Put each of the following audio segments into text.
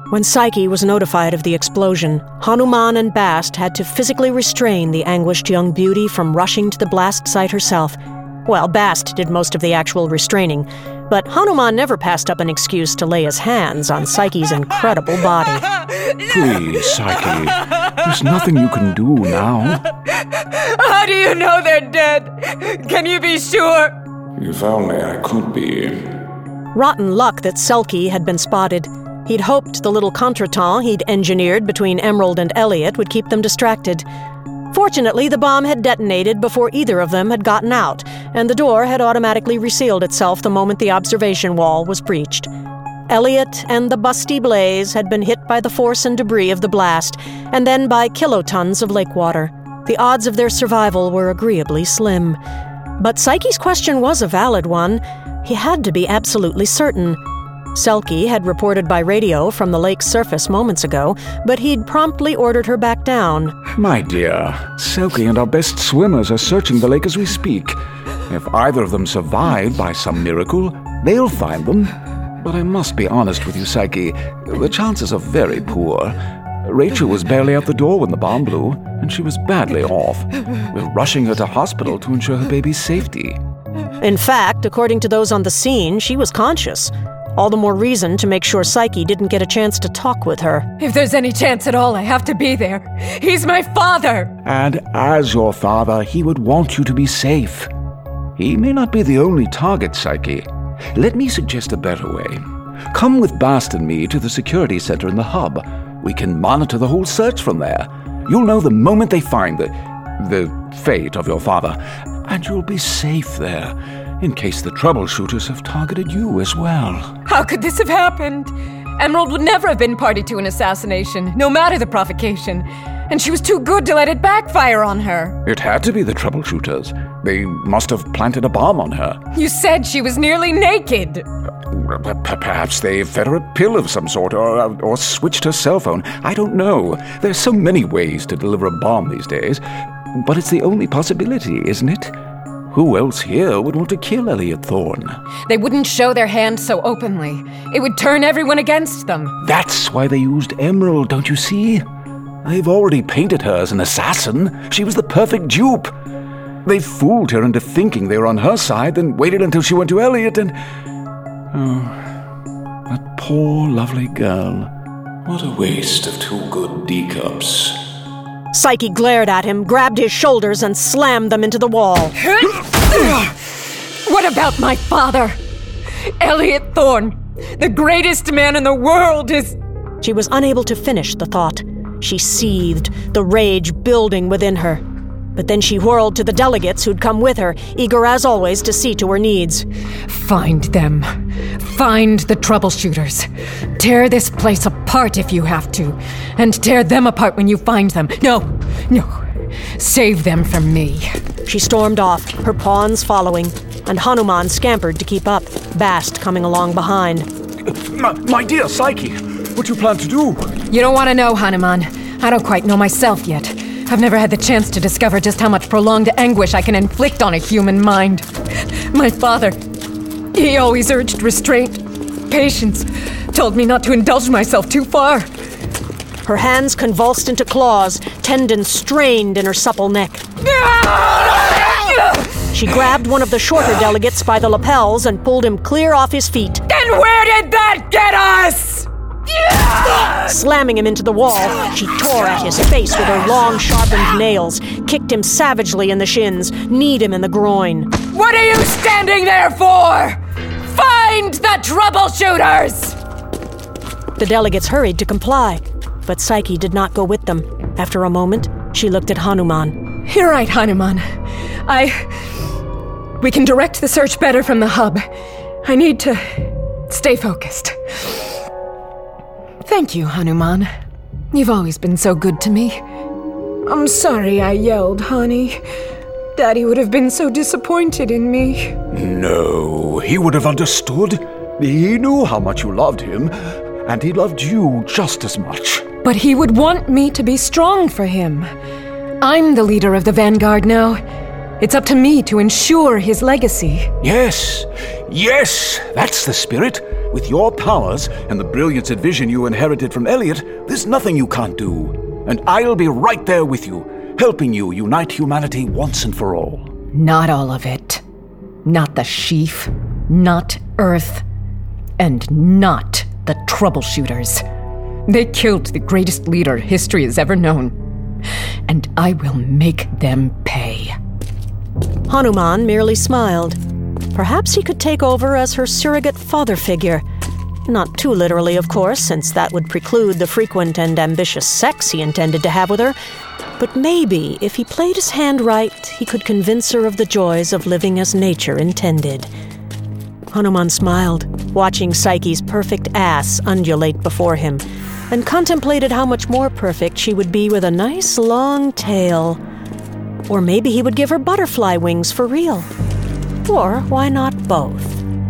When Psyche was notified of the explosion, Hanuman and Bast had to physically restrain the anguished young beauty from rushing to the blast site herself. Well, Bast did most of the actual restraining, but Hanuman never passed up an excuse to lay his hands on Psyche's incredible body. Please, Psyche, there's nothing you can do now. How do you know they're dead? Can you be sure? If only I could be. Rotten luck that Selkie had been spotted. He'd hoped the little contretemps he'd engineered between Emerald and Elliot would keep them distracted. Fortunately, the bomb had detonated before either of them had gotten out, and the door had automatically resealed itself the moment the observation wall was breached. Elliot and the busty Blaze had been hit by the force and debris of the blast, and then by kilotons of lake water. The odds of their survival were agreeably slim. But Psyche's question was a valid one. He had to be absolutely certain. Selkie had reported by radio from the lake's surface moments ago, but he'd promptly ordered her back down. My dear, Selkie and our best swimmers are searching the lake as we speak. If either of them survive by some miracle, they'll find them. But I must be honest with you, Psyche, the chances are very poor. Rachel was barely out the door when the bomb blew, and she was badly off. We're rushing her to hospital to ensure her baby's safety. In fact, according to those on the scene, she was conscious. All the more reason to make sure Psyche didn't get a chance to talk with her. If there's any chance at all, I have to be there. He's my father! And as your father, he would want you to be safe. He may not be the only target, Psyche. Let me suggest a better way. Come with Bast and me to the security center in the hub. We can monitor the whole search from there. You'll know the moment they find the fate of your father, and you'll be safe there, in case the troubleshooters have targeted you as well. How could this have happened? Emerald would never have been party to an assassination, no matter the provocation. And she was too good to let it backfire on her. It had to be the troubleshooters. They must have planted a bomb on her. You said she was nearly naked. Perhaps they fed her a pill of some sort, or switched her cell phone. I don't know. There's so many ways to deliver a bomb these days. But it's the only possibility, isn't it? Who else here would want to kill Elliot Thorne? They wouldn't show their hands so openly. It would turn everyone against them. That's why they used Emerald, don't you see? They've already painted her as an assassin. She was the perfect dupe. They fooled her into thinking they were on her side, then waited until she went to Elliot and... Oh, that poor, lovely girl. What a waste of two good D-cups. Psyche glared at him, grabbed his shoulders, and slammed them into the wall. What about my father? Elliot Thorne, the greatest man in the world, is... She was unable to finish the thought. She seethed, the rage building within her. But then she whirled to the delegates who'd come with her, eager as always to see to her needs. Find them. Find the troubleshooters. Tear this place apart if you have to. And tear them apart when you find them. No. Save them from me. She stormed off, her pawns following, and Hanuman scampered to keep up, Bast coming along behind. My dear Psyche, what do you plan to do? You don't want to know, Hanuman. I don't quite know myself yet. I've never had the chance to discover just how much prolonged anguish I can inflict on a human mind. My father, he always urged restraint, patience, told me not to indulge myself too far. Her hands convulsed into claws, tendons strained in her supple neck. She grabbed one of the shorter delegates by the lapels and pulled him clear off his feet. And where did that get us? Slamming him into the wall, she tore at his face with her long, sharpened nails, kicked him savagely in the shins, kneed him in the groin. What are you standing there for? Find the troubleshooters! The delegates hurried to comply, but Psyche did not go with them. After a moment, she looked at Hanuman. You're right, Hanuman. We can direct the search better from the hub. I need to stay focused. Thank you, Hanuman. You've always been so good to me. I'm sorry I yelled, honey. Daddy would have been so disappointed in me. No, he would have understood. He knew how much you loved him, and he loved you just as much. But he would want me to be strong for him. I'm the leader of the Vanguard now. It's up to me to ensure his legacy. Yes, that's the spirit. With your powers and the brilliance and vision you inherited from Elliot, there's nothing you can't do. And I'll be right there with you, helping you unite humanity once and for all. Not all of it. Not the Sheaf, not Earth, and not the troubleshooters. They killed the greatest leader history has ever known. And I will make them pay. Hanuman merely smiled. Perhaps he could take over as her surrogate father figure. Not too literally, of course, since that would preclude the frequent and ambitious sex he intended to have with her. But maybe, if he played his hand right, he could convince her of the joys of living as nature intended. Hanuman smiled, watching Psyche's perfect ass undulate before him, and contemplated how much more perfect she would be with a nice long tail. Or maybe he would give her butterfly wings for real. Or why not both?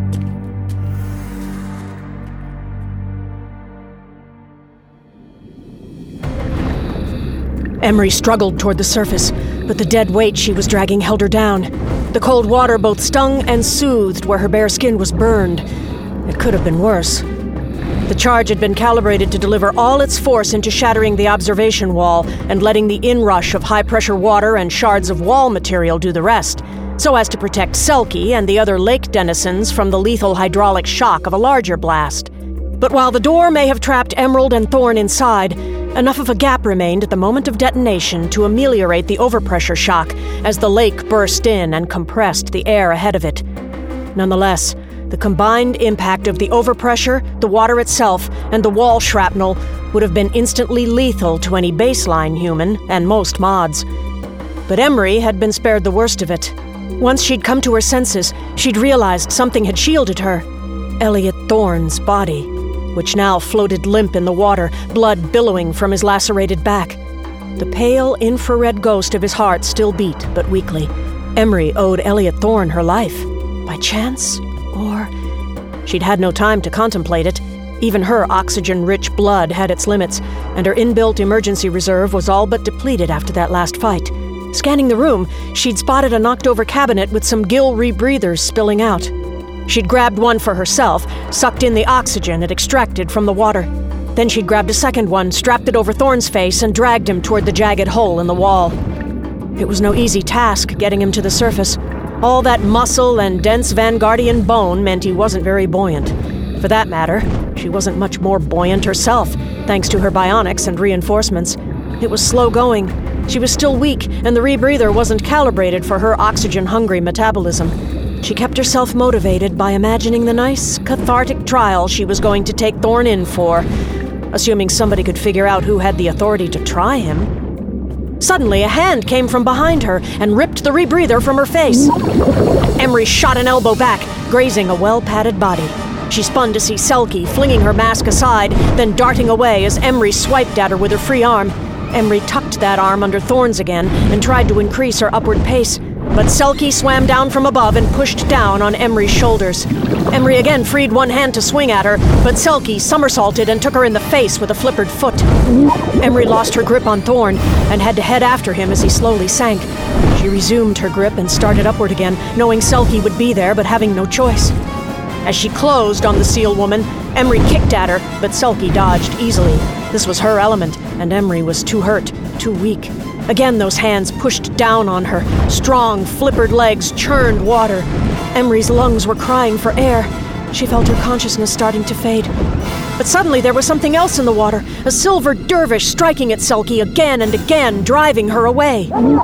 Emery struggled toward the surface, but the dead weight she was dragging held her down. The cold water both stung and soothed where her bare skin was burned. It could have been worse. The charge had been calibrated to deliver all its force into shattering the observation wall and letting the inrush of high-pressure water and shards of wall material do the rest, so as to protect Selkie and the other lake denizens from the lethal hydraulic shock of a larger blast. But while the door may have trapped Emerald and Thorn inside, enough of a gap remained at the moment of detonation to ameliorate the overpressure shock as the lake burst in and compressed the air ahead of it. Nonetheless, the combined impact of the overpressure, the water itself, and the wall shrapnel would have been instantly lethal to any baseline human and most mods. But Emery had been spared the worst of it. Once she'd come to her senses, she'd realized something had shielded her. Elliot Thorne's body, which now floated limp in the water, blood billowing from his lacerated back. The pale infrared ghost of his heart still beat, but weakly. Emery owed Elliot Thorne her life. By chance? Or... She'd had no time to contemplate it. Even her oxygen-rich blood had its limits, and her inbuilt emergency reserve was all but depleted after that last fight. Scanning the room, she'd spotted a knocked-over cabinet with some gill rebreathers spilling out. She'd grabbed one for herself, sucked in the oxygen it extracted from the water. Then she'd grabbed a second one, strapped it over Thorne's face, and dragged him toward the jagged hole in the wall. It was no easy task getting him to the surface. All that muscle and dense Vanguardian bone meant he wasn't very buoyant. For that matter, she wasn't much more buoyant herself, thanks to her bionics and reinforcements. It was slow going. She was still weak, and the rebreather wasn't calibrated for her oxygen-hungry metabolism. She kept herself motivated by imagining the nice, cathartic trial she was going to take Thorne in for, assuming somebody could figure out who had the authority to try him. Suddenly, a hand came from behind her and ripped the rebreather from her face. Emery shot an elbow back, grazing a well-padded body. She spun to see Selkie, flinging her mask aside, then darting away as Emery swiped at her with her free arm. Emery tucked that arm under Thorne's again and tried to increase her upward pace, but Selkie swam down from above and pushed down on Emery's shoulders. Emery again freed one hand to swing at her, but Selkie somersaulted and took her in the face with a flippered foot. Emery lost her grip on Thorne and had to head after him as he slowly sank. She resumed her grip and started upward again, knowing Selkie would be there but having no choice. As she closed on the seal woman, Emery kicked at her, but Selkie dodged easily. This was her element, and Emery was too hurt, too weak. Again those hands pushed down on her. Strong, flippered legs churned water. Emery's lungs were crying for air. She felt her consciousness starting to fade. But suddenly there was something else in the water, a silver dervish striking at Selkie again and again, driving her away.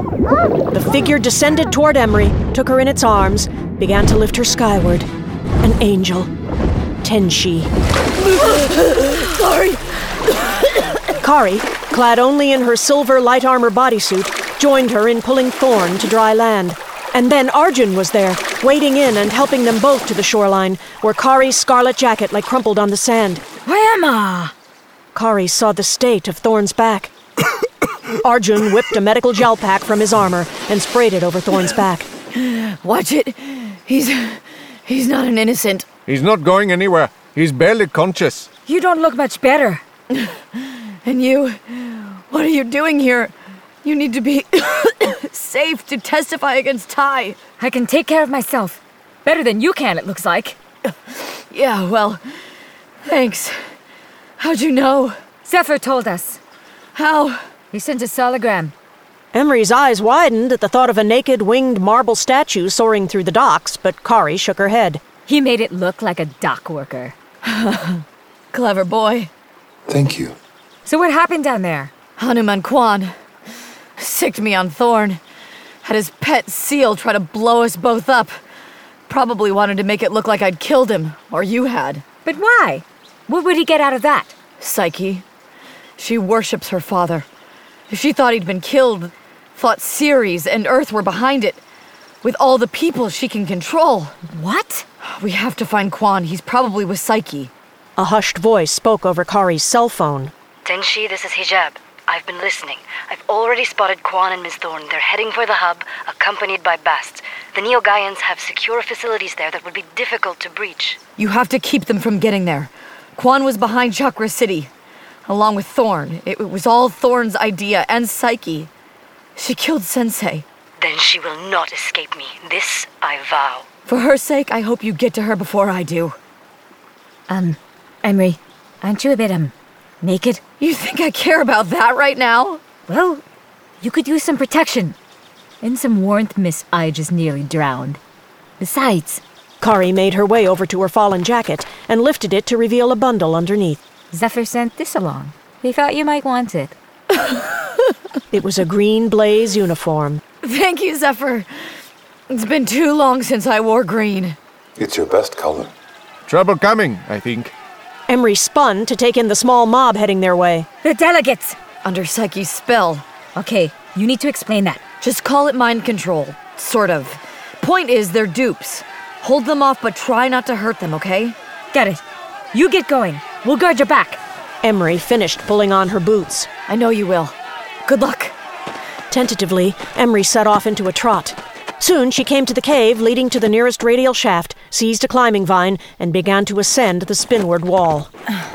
The figure descended toward Emery, took her in its arms, began to lift her skyward. An angel. Tenshi. Sorry. Kari, clad only in her silver light armor bodysuit, joined her in pulling Thorne to dry land. And then Arjun was there, wading in and helping them both to the shoreline, where Kari's scarlet jacket lay crumpled on the sand. Where am I? Kari saw the state of Thorne's back. Arjun whipped a medical gel pack from his armor and sprayed it over Thorne's back. Watch it. He's not an innocent. He's not going anywhere. He's barely conscious. You don't look much better. And you, what are you doing here? You need to be safe to testify against Ty. I can take care of myself. Better than you can, it looks like. Yeah, well, thanks. How'd you know? Zephyr told us. How? He sent a sonogram. Emery's eyes widened at the thought of a naked, winged marble statue soaring through the docks, but Kari shook her head. He made it look like a dock worker. Clever boy. Thank you. So what happened down there? Hanuman Kwan sicked me on Thorn. Had his pet seal try to blow us both up. Probably wanted to make it look like I'd killed him, or you had. But why? What would he get out of that? Psyche. She worships her father. She thought he'd been killed, thought Ceres and Earth were behind it. With all the people she can control. What? We have to find Kwan. He's probably with Psyche. A hushed voice spoke over Kari's cell phone. Tenshi, this is Hijab. I've been listening. I've already spotted Kwan and Miss Thorn. They're heading for the hub, accompanied by Bast. The Neo-Gaians have secure facilities there that would be difficult to breach. You have to keep them from getting there. Kwan was behind Chakra City, along with Thorn. It was all Thorn's idea, and Psyche. She killed Sensei. Then she will not escape me. This I vow. For her sake, I hope you get to her before I do. Emery, aren't you a bit, naked? You think I care about that right now? Well, you could use some protection. And some warmth, Miss I just nearly drowned. Besides... Kari made her way over to her fallen jacket and lifted it to reveal a bundle underneath. Zephyr sent this along. He thought you might want it. It was a green blaze uniform. Thank you, Zephyr. It's been too long since I wore green. It's your best color. Trouble coming, I think. Emery spun to take in the small mob heading their way. The delegates! Under Psyche's spell. Okay, you need to explain that. Just call it mind control. Sort of. Point is, they're dupes. Hold them off, but try not to hurt them, okay? Get it. You get going. We'll guard your back. Emery finished pulling on her boots. I know you will. Good luck. Tentatively, Emery set off into a trot. Soon she came to the cave leading to the nearest radial shaft, seized a climbing vine, and began to ascend the spinward wall.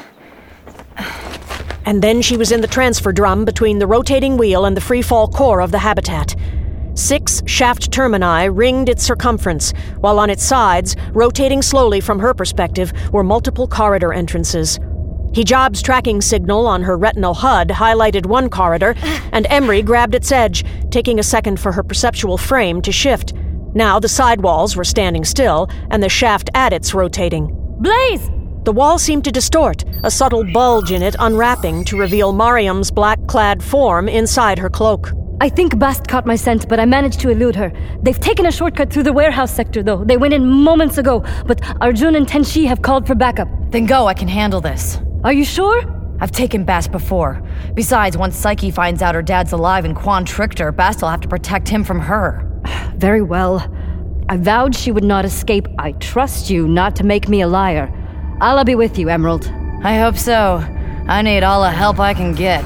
And then she was in the transfer drum between the rotating wheel and the free-fall core of the habitat. 6 shaft termini ringed its circumference, while on its sides, rotating slowly from her perspective, were multiple corridor entrances. Hijab's tracking signal on her retinal HUD highlighted one corridor, and Emery grabbed its edge, taking a second for her perceptual frame to shift. Now the side walls were standing still, and the shaft adits rotating. Blaze! The wall seemed to distort, a subtle bulge in it unwrapping to reveal Mariam's black-clad form inside her cloak. I think Bast caught my scent, but I managed to elude her. They've taken a shortcut through the warehouse sector, though. They went in moments ago, but Arjun and Tenshi have called for backup. Then go, I can handle this. Are you sure? I've taken Bast before. Besides, once Psyche finds out her dad's alive and Kwan tricked her, Bast will have to protect him from her. Very well. I vowed she would not escape. I trust you not to make me a liar. I'll be with you, Emerald. I hope so. I need all the help I can get.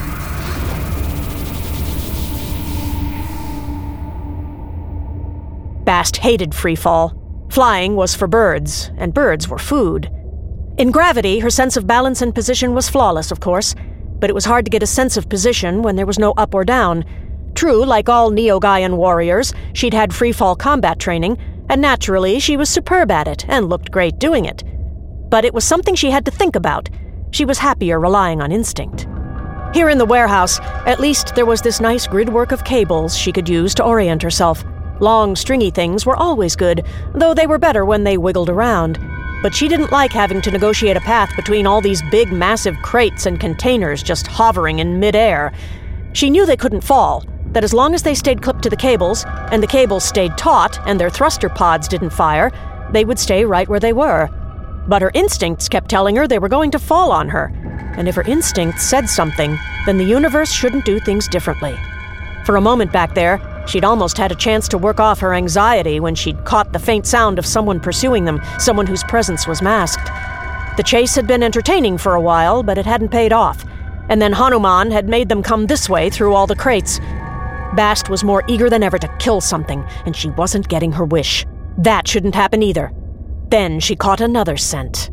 Bast hated freefall. Flying was for birds, and birds were food. In gravity, her sense of balance and position was flawless, of course, but it was hard to get a sense of position when there was no up or down. True, like all Neo-Gaian warriors, she'd had freefall combat training, and naturally she was superb at it and looked great doing it. But it was something she had to think about. She was happier relying on instinct. Here in the warehouse, at least there was this nice gridwork of cables she could use to orient herself. Long, stringy things were always good, though they were better when they wiggled around. But she didn't like having to negotiate a path between all these big, massive crates and containers just hovering in midair. She knew they couldn't fall, that as long as they stayed clipped to the cables, and the cables stayed taut, and their thruster pods didn't fire, they would stay right where they were. But her instincts kept telling her they were going to fall on her. And if her instincts said something, then the universe shouldn't do things differently. For a moment back there, she'd almost had a chance to work off her anxiety when she'd caught the faint sound of someone pursuing them, someone whose presence was masked. The chase had been entertaining for a while, but it hadn't paid off. And then Hanuman had made them come this way through all the crates. Bast was more eager than ever to kill something, and she wasn't getting her wish. That shouldn't happen either. Then she caught another scent.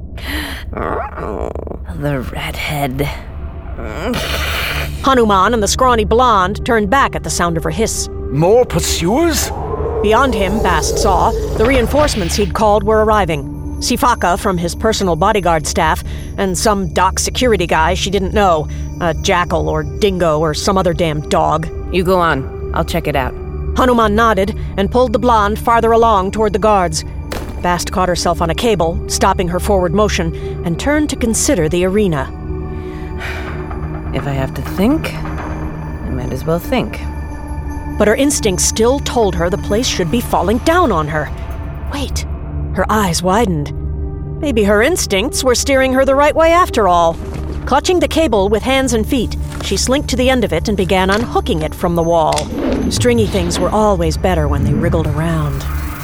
The redhead. Hanuman and the scrawny blonde turned back at the sound of her hiss. More pursuers? Beyond him, Bast saw, the reinforcements he'd called were arriving. Sifaka from his personal bodyguard staff, and some dock security guy she didn't know. A jackal or dingo or some other damn dog. You go on. I'll check it out. Hanuman nodded and pulled the blonde farther along toward the guards. Bast caught herself on a cable, stopping her forward motion, and turned to consider the arena. If I have to think, I might as well think. But her instincts still told her the place should be falling down on her. Wait. Her eyes widened. Maybe her instincts were steering her the right way after all. Clutching the cable with hands and feet, she slinked to the end of it and began unhooking it from the wall. Stringy things were always better when they wriggled around.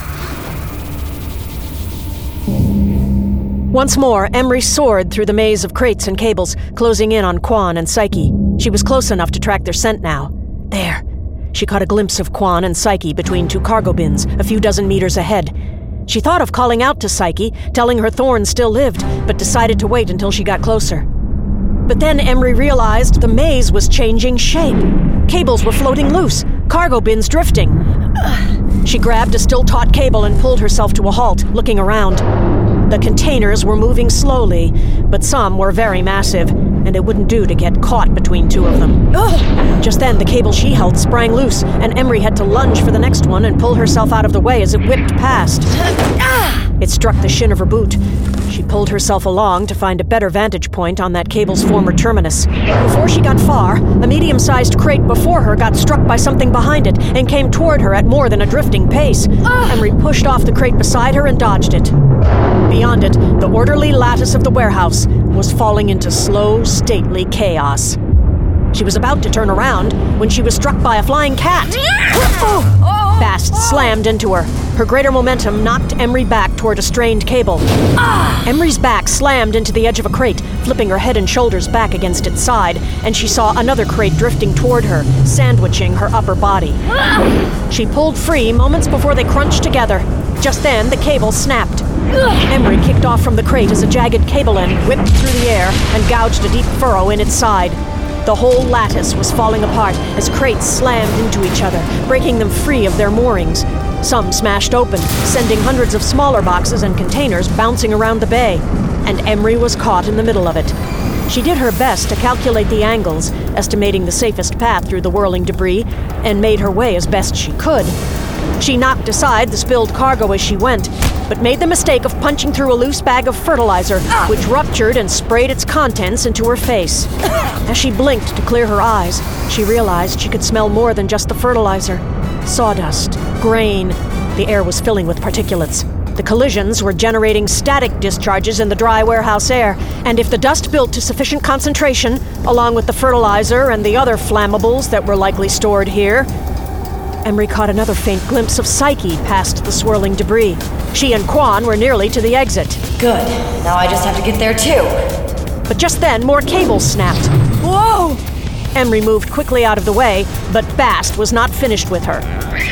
Once more, Emery soared through the maze of crates and cables, closing in on Quan and Psyche. She was close enough to track their scent now. There. She caught a glimpse of Quan and Psyche between two cargo bins, a few dozen meters ahead. She thought of calling out to Psyche, telling her Thorn still lived, but decided to wait until she got closer. But then Emery realized the maze was changing shape. Cables were floating loose, cargo bins drifting. She grabbed a still taut cable and pulled herself to a halt, looking around. The containers were moving slowly, but some were very massive, and it wouldn't do to get caught between two of them. Just then, the cable she held sprang loose, and Emery had to lunge for the next one and pull herself out of the way as it whipped past. It struck the shin of her boot. She pulled herself along to find a better vantage point on that cable's former terminus. Before she got far, a medium-sized crate before her got struck by something behind it and came toward her at more than a drifting pace. Emery pushed off the crate beside her and dodged it. Beyond it, the orderly lattice of the warehouse was falling into slow, stately chaos. She was about to turn around when she was struck by a flying cat. Bast slammed into her. Her greater momentum knocked Emery back toward a strained cable. Emery's back slammed into the edge of a crate, flipping her head and shoulders back against its side, and she saw another crate drifting toward her, sandwiching her upper body. She pulled free moments before they crunched together. Just then, the cable snapped. Emery kicked off from the crate as a jagged cable end whipped through the air and gouged a deep furrow in its side. The whole lattice was falling apart as crates slammed into each other, breaking them free of their moorings. Some smashed open, sending hundreds of smaller boxes and containers bouncing around the bay, and Emery was caught in the middle of it. She did her best to calculate the angles, estimating the safest path through the whirling debris, and made her way as best she could. She knocked aside the spilled cargo as she went, but made the mistake of punching through a loose bag of fertilizer, which ruptured and sprayed its contents into her face. As she blinked to clear her eyes, she realized she could smell more than just the fertilizer. Sawdust, grain, the air was filling with particulates. The collisions were generating static discharges in the dry warehouse air, and if the dust built to sufficient concentration, along with the fertilizer and the other flammables that were likely stored here, Emery caught another faint glimpse of Psyche past the swirling debris. She and Quan were nearly to the exit. Good. Now I just have to get there too. But just then, more cables snapped. Whoa! Emery moved quickly out of the way, but Bast was not finished with her.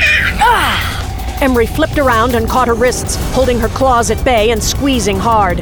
Emery flipped around and caught her wrists, holding her claws at bay and squeezing hard.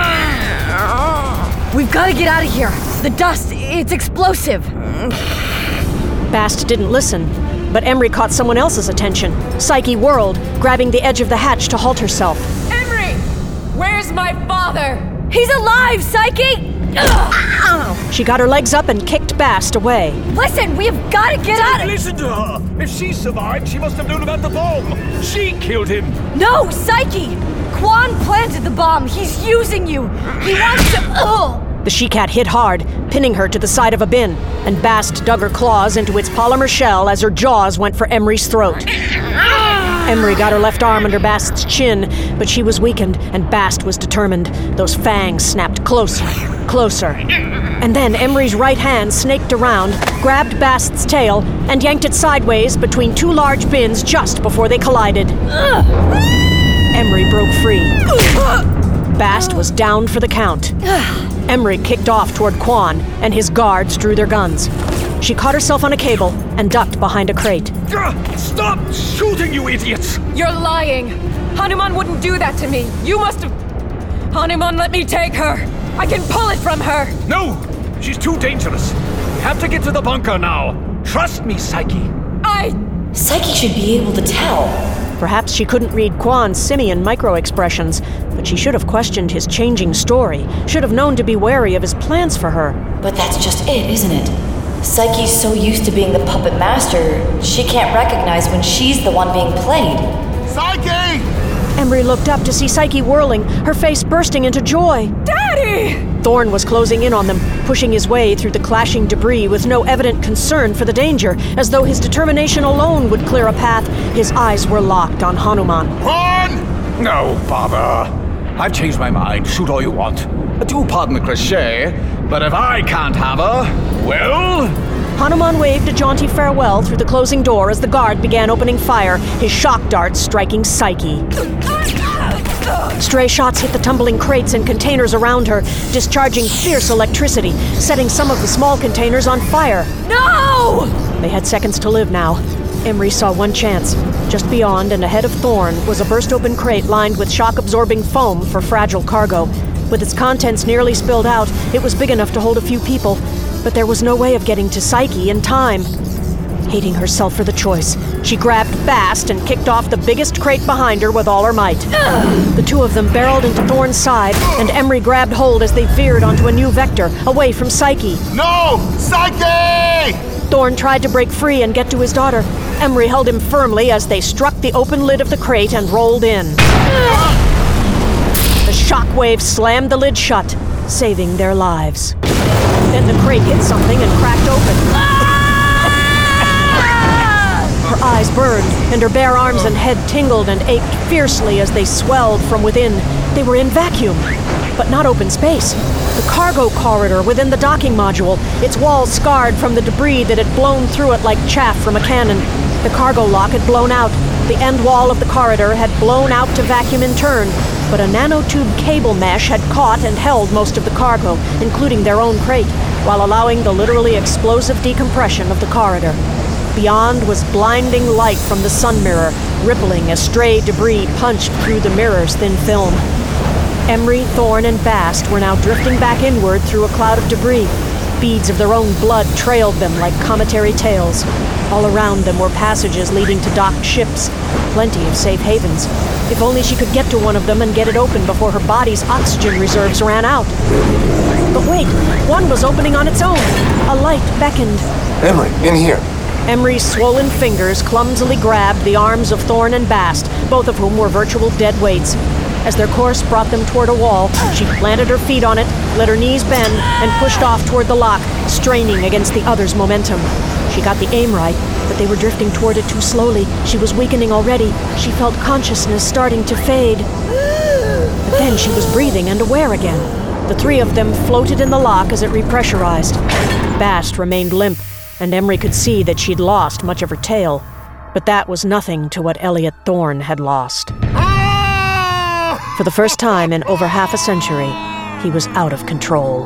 We've got to get out of here. The dust, it's explosive. Bast didn't listen, but Emery caught someone else's attention. Psyche whirled, grabbing the edge of the hatch to halt herself. Emery! Where's my father? He's alive, Psyche! She got her legs up and kicked Bast away. Listen, we've got to get out of... Listen to her! If she survived, she must have known about the bomb! She killed him! No, Psyche! Quan planted the bomb. He's using you. He wants to... The she-cat hit hard, pinning her to the side of a bin, and Bast dug her claws into its polymer shell as her jaws went for Emery's throat. Emery got her left arm under Bast's chin, but she was weakened, and Bast was determined. Those fangs snapped closer, closer. And then Emery's right hand snaked around, grabbed Bast's tail, and yanked it sideways between two large bins just before they collided. Emery broke free. Bast was down for the count. Emery kicked off toward Quan, and his guards drew their guns. She caught herself on a cable and ducked behind a crate. Stop shooting, you idiots! You're lying. Hanuman wouldn't do that to me. You must have... Hanuman, let me take her. I can pull it from her. No! She's too dangerous. We have to get to the bunker now. Trust me, Psyche. Psyche should be able to tell. Perhaps she couldn't read Quan's simian micro-expressions, but she should have questioned his changing story, should have known to be wary of his plans for her. But that's just it, isn't it? Psyche's so used to being the puppet master, she can't recognize when she's the one being played. Psyche! Emery looked up to see Psyche whirling, her face bursting into joy. Daddy! Thorn was closing in on them, pushing his way through the clashing debris with no evident concern for the danger, as though his determination alone would clear a path. His eyes were locked on Hanuman. Quan! No bother. I've changed my mind. Shoot all you want. Do pardon the cliché, but if I can't have her, well... Hanuman waved a jaunty farewell through the closing door as the guard began opening fire, his shock darts striking Psyche. Stray shots hit the tumbling crates and containers around her, discharging fierce electricity, setting some of the small containers on fire. No! They had seconds to live now. Emery saw one chance. Just beyond and ahead of Thorn was a burst-open crate lined with shock-absorbing foam for fragile cargo. With its contents nearly spilled out, it was big enough to hold a few people, but there was no way of getting to Psyche in time. Hating herself for the choice, she grabbed Bast and kicked off the biggest crate behind her with all her might. The two of them barreled into Thorn's side, and Emery grabbed hold as they veered onto a new vector, away from Psyche. No! Psyche! Thorn tried to break free and get to his daughter. Emery held him firmly as they struck the open lid of the crate and rolled in. The shockwave slammed the lid shut, saving their lives. Then the crate hit something and cracked open. Her eyes burned, and her bare arms and head tingled and ached fiercely as they swelled from within. They were in vacuum, but not open space. The cargo corridor within the docking module, its walls scarred from the debris that had blown through it like chaff from a cannon. The cargo lock had blown out. The end wall of the corridor had blown out to vacuum in turn, but a nanotube cable mesh had caught and held most of the cargo, including their own crate, while allowing the literally explosive decompression of the corridor. Beyond was blinding light from the sun mirror, rippling as stray debris punched through the mirror's thin film. Emery, Thorn, and Bast were now drifting back inward through a cloud of debris. Beads of their own blood trailed them like cometary tails. All around them were passages leading to docked ships, plenty of safe havens. If only she could get to one of them and get it open before her body's oxygen reserves ran out. But wait, one was opening on its own. A light beckoned. Emery, in here. Emery's swollen fingers clumsily grabbed the arms of Thorn and Bast, both of whom were virtual dead weights. As their course brought them toward a wall, she planted her feet on it, let her knees bend, and pushed off toward the lock, straining against the other's momentum. She got the aim right, but they were drifting toward it too slowly. She was weakening already. She felt consciousness starting to fade. But then she was breathing and aware again. The three of them floated in the lock as it repressurized. Bast remained limp, and Emery could see that she'd lost much of her tail. But that was nothing to what Elliot Thorn had lost. For the first time in over half a century, he was out of control.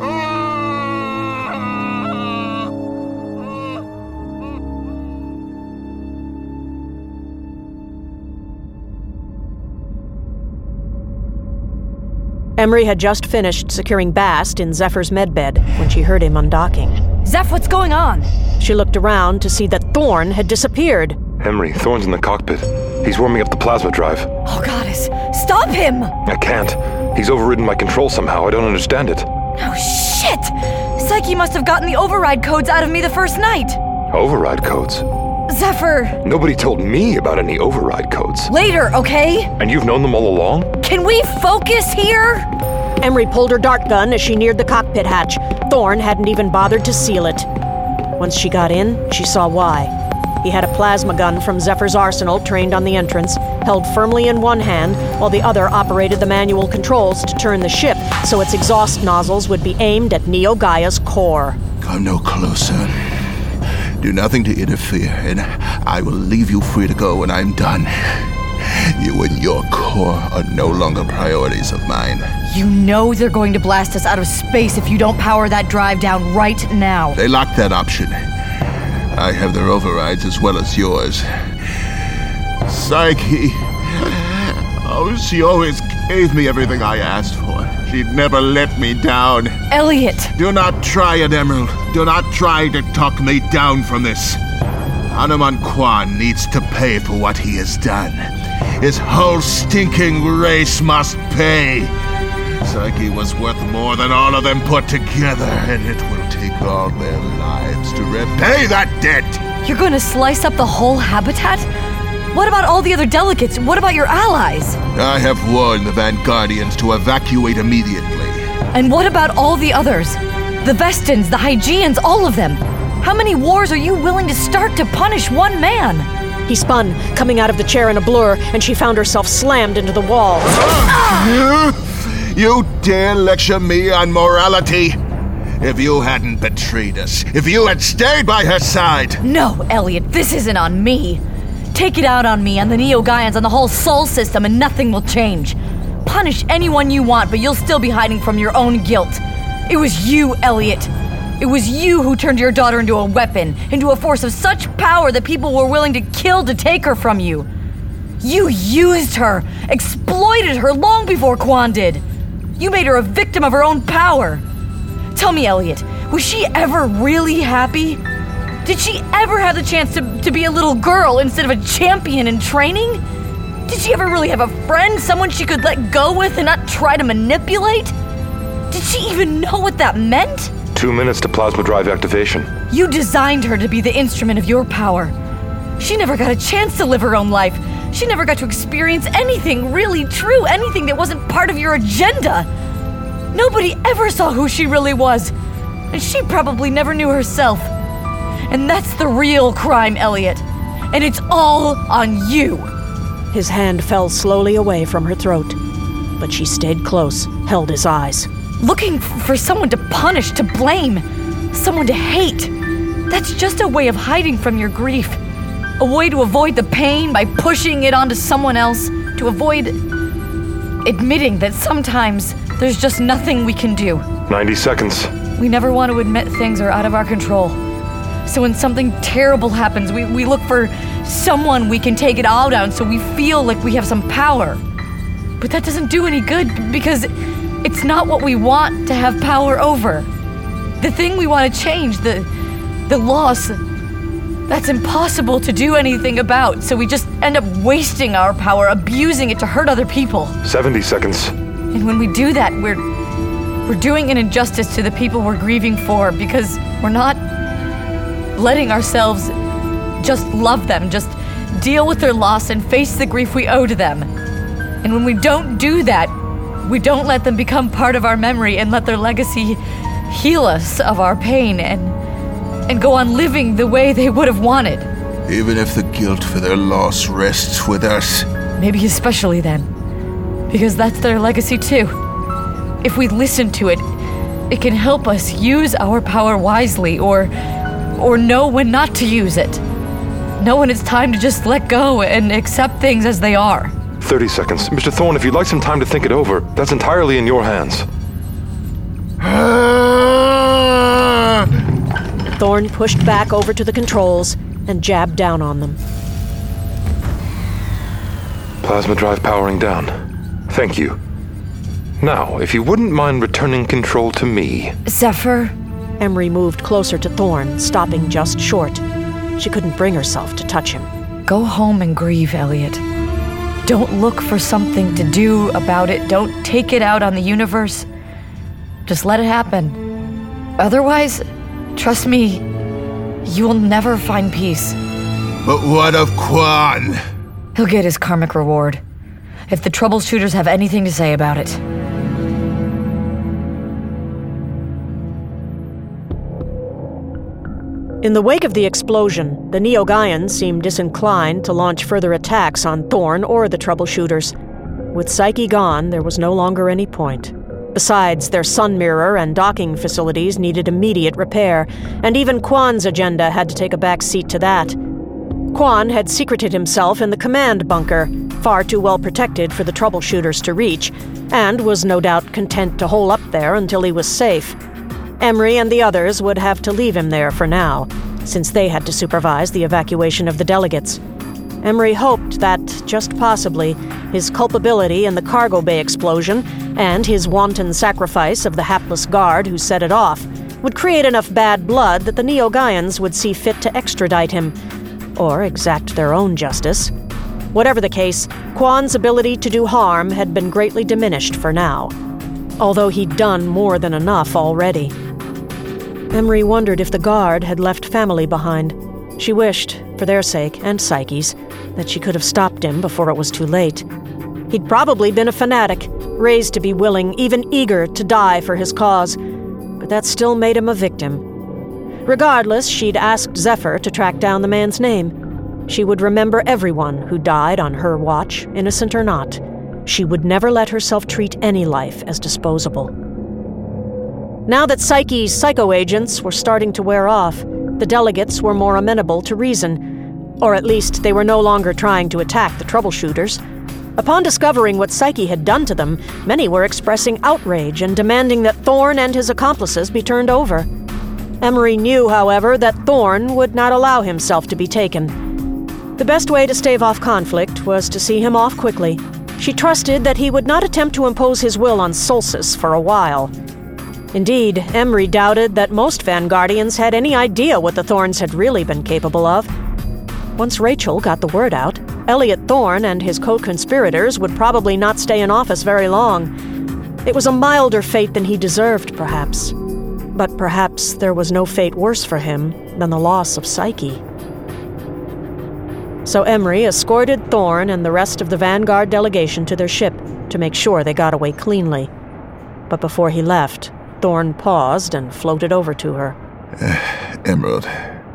Emery had just finished securing Bast in Zephyr's medbed when she heard him undocking. Zeph, what's going on? She looked around to see that Thorn had disappeared. Emery, Thorn's in the cockpit. He's warming up the plasma drive. Oh, Goddess, stop him! I can't. He's overridden my control somehow. I don't understand it. Oh, shit! Psyche must have gotten the override codes out of me the first night. Override codes? Zephyr! Nobody told me about any override codes. Later, okay? And you've known them all along? Can we focus here? Emery pulled her dart gun as she neared the cockpit hatch. Thorn hadn't even bothered to seal it. Once she got in, she saw why. He had a plasma gun from Zephyr's arsenal trained on the entrance, held firmly in one hand, while the other operated the manual controls to turn the ship so its exhaust nozzles would be aimed at Neo Gaia's core. Come no closer. Do nothing to interfere, and I will leave you free to go when I'm done. You and your core are no longer priorities of mine. You know they're going to blast us out of space if you don't power that drive down right now. They locked that option. I have their overrides as well as yours. Psyche. Oh, she always gave me everything I asked for. She'd never let me down. Elliot! Do not try it, Emerald. Do not try to talk me down from this. Hanuman Quan needs to pay for what he has done. His whole stinking race must pay. Psyche was worth more than all of them put together, and it will take all their lives to repay that debt. You're going to slice up the whole habitat? What about all the other delegates? What about your allies? I have warned the Vanguardians to evacuate immediately. And what about all the others? The Vestans, the Hygeans, all of them. How many wars are you willing to start to punish one man? He spun, coming out of the chair in a blur, and she found herself slammed into the wall. You dare lecture me on morality? If you hadn't betrayed us, if you had stayed by her side... No, Elliot, this isn't on me. Take it out on me, on the Neo-Gaians, on the whole Sol system, and nothing will change. Punish anyone you want, but you'll still be hiding from your own guilt. It was you, Elliot. It was you who turned your daughter into a weapon, into a force of such power that people were willing to kill to take her from you. You used her, exploited her long before Quan did. You made her a victim of her own power. Tell me, Elliot, was she ever really happy? Did she ever have the chance to be a little girl instead of a champion in training? Did she ever really have a friend, someone she could let go with and not try to manipulate? Did she even know what that meant? 2 minutes to plasma drive activation. You designed her to be the instrument of your power. She never got a chance to live her own life. She never got to experience anything really true, anything that wasn't part of your agenda. Nobody ever saw who she really was, and she probably never knew herself. And that's the real crime, Elliot. And it's all on you. His hand fell slowly away from her throat, but she stayed close, held his eyes. Looking for someone to punish, to blame, someone to hate. That's just a way of hiding from your grief. A way to avoid the pain by pushing it onto someone else, to avoid admitting that sometimes there's just nothing we can do. 90 seconds. We never want to admit things are out of our control. So when something terrible happens, we look for someone we can take it out on so we feel like we have some power. But that doesn't do any good because it's not what we want to have power over. The thing we want to change, the loss, that's impossible to do anything about, so we just end up wasting our power, abusing it to hurt other people. 70 seconds. And when we do that, we're doing an injustice to the people we're grieving for because we're not letting ourselves just love them, just deal with their loss and face the grief we owe to them. And when we don't do that, we don't let them become part of our memory and let their legacy heal us of our pain and go on living the way they would have wanted. Even if the guilt for their loss rests with us. Maybe especially then, because that's their legacy too. If we listen to it, it can help us use our power wisely or know when not to use it. Know when it's time to just let go and accept things as they are. 30 seconds. Mr. Thorne, if you'd like some time to think it over, that's entirely in your hands. Thorne pushed back over to the controls and jabbed down on them. Plasma drive powering down. Thank you. Now, if you wouldn't mind returning control to me. Zephyr? Emery moved closer to Thorne, stopping just short. She couldn't bring herself to touch him. Go home and grieve, Elliot. Don't look for something to do about it. Don't take it out on the universe. Just let it happen. Otherwise, trust me, you will never find peace. But what of Quan? He'll get his karmic reward, if the troubleshooters have anything to say about it. In the wake of the explosion, the Neo-Gaians seemed disinclined to launch further attacks on Thorne or the troubleshooters. With Psyche gone, there was no longer any point. Besides, their sun mirror and docking facilities needed immediate repair, and even Quan's agenda had to take a back seat to that. Quan had secreted himself in the command bunker, far too well protected for the troubleshooters to reach, and was no doubt content to hole up there until he was safe. Emery and the others would have to leave him there for now, since they had to supervise the evacuation of the delegates. Emery hoped that, just possibly, his culpability in the cargo bay explosion and his wanton sacrifice of the hapless guard who set it off would create enough bad blood that the Neo-Gaians would see fit to extradite him. or exact their own justice. Whatever the case, Quan's ability to do harm had been greatly diminished for now, although he'd done more than enough already. Emery wondered if the guard had left family behind. She wished, for their sake and Psyche's, that she could have stopped him before it was too late. He'd probably been a fanatic, raised to be willing, even eager to die for his cause, but that still made him a victim. Regardless, she'd asked Zephyr to track down the man's name. She would remember everyone who died on her watch, innocent or not. She would never let herself treat any life as disposable. Now that Psyche's psycho-agents were starting to wear off, the delegates were more amenable to reason, or at least they were no longer trying to attack the troubleshooters. Upon discovering what Psyche had done to them, many were expressing outrage and demanding that Thorn and his accomplices be turned over. Emery knew, however, that Thorn would not allow himself to be taken. The best way to stave off conflict was to see him off quickly. She trusted that he would not attempt to impose his will on Solstice for a while. Indeed, Emery doubted that most Vanguardians had any idea what the Thorns had really been capable of. Once Rachel got the word out, Elliot Thorn and his co-conspirators would probably not stay in office very long. It was a milder fate than he deserved, perhaps. But perhaps there was no fate worse for him than the loss of Psyche. So Emery escorted Thorn and the rest of the Vanguard delegation to their ship to make sure they got away cleanly. But before he left, Thorn paused and floated over to her. Emerald,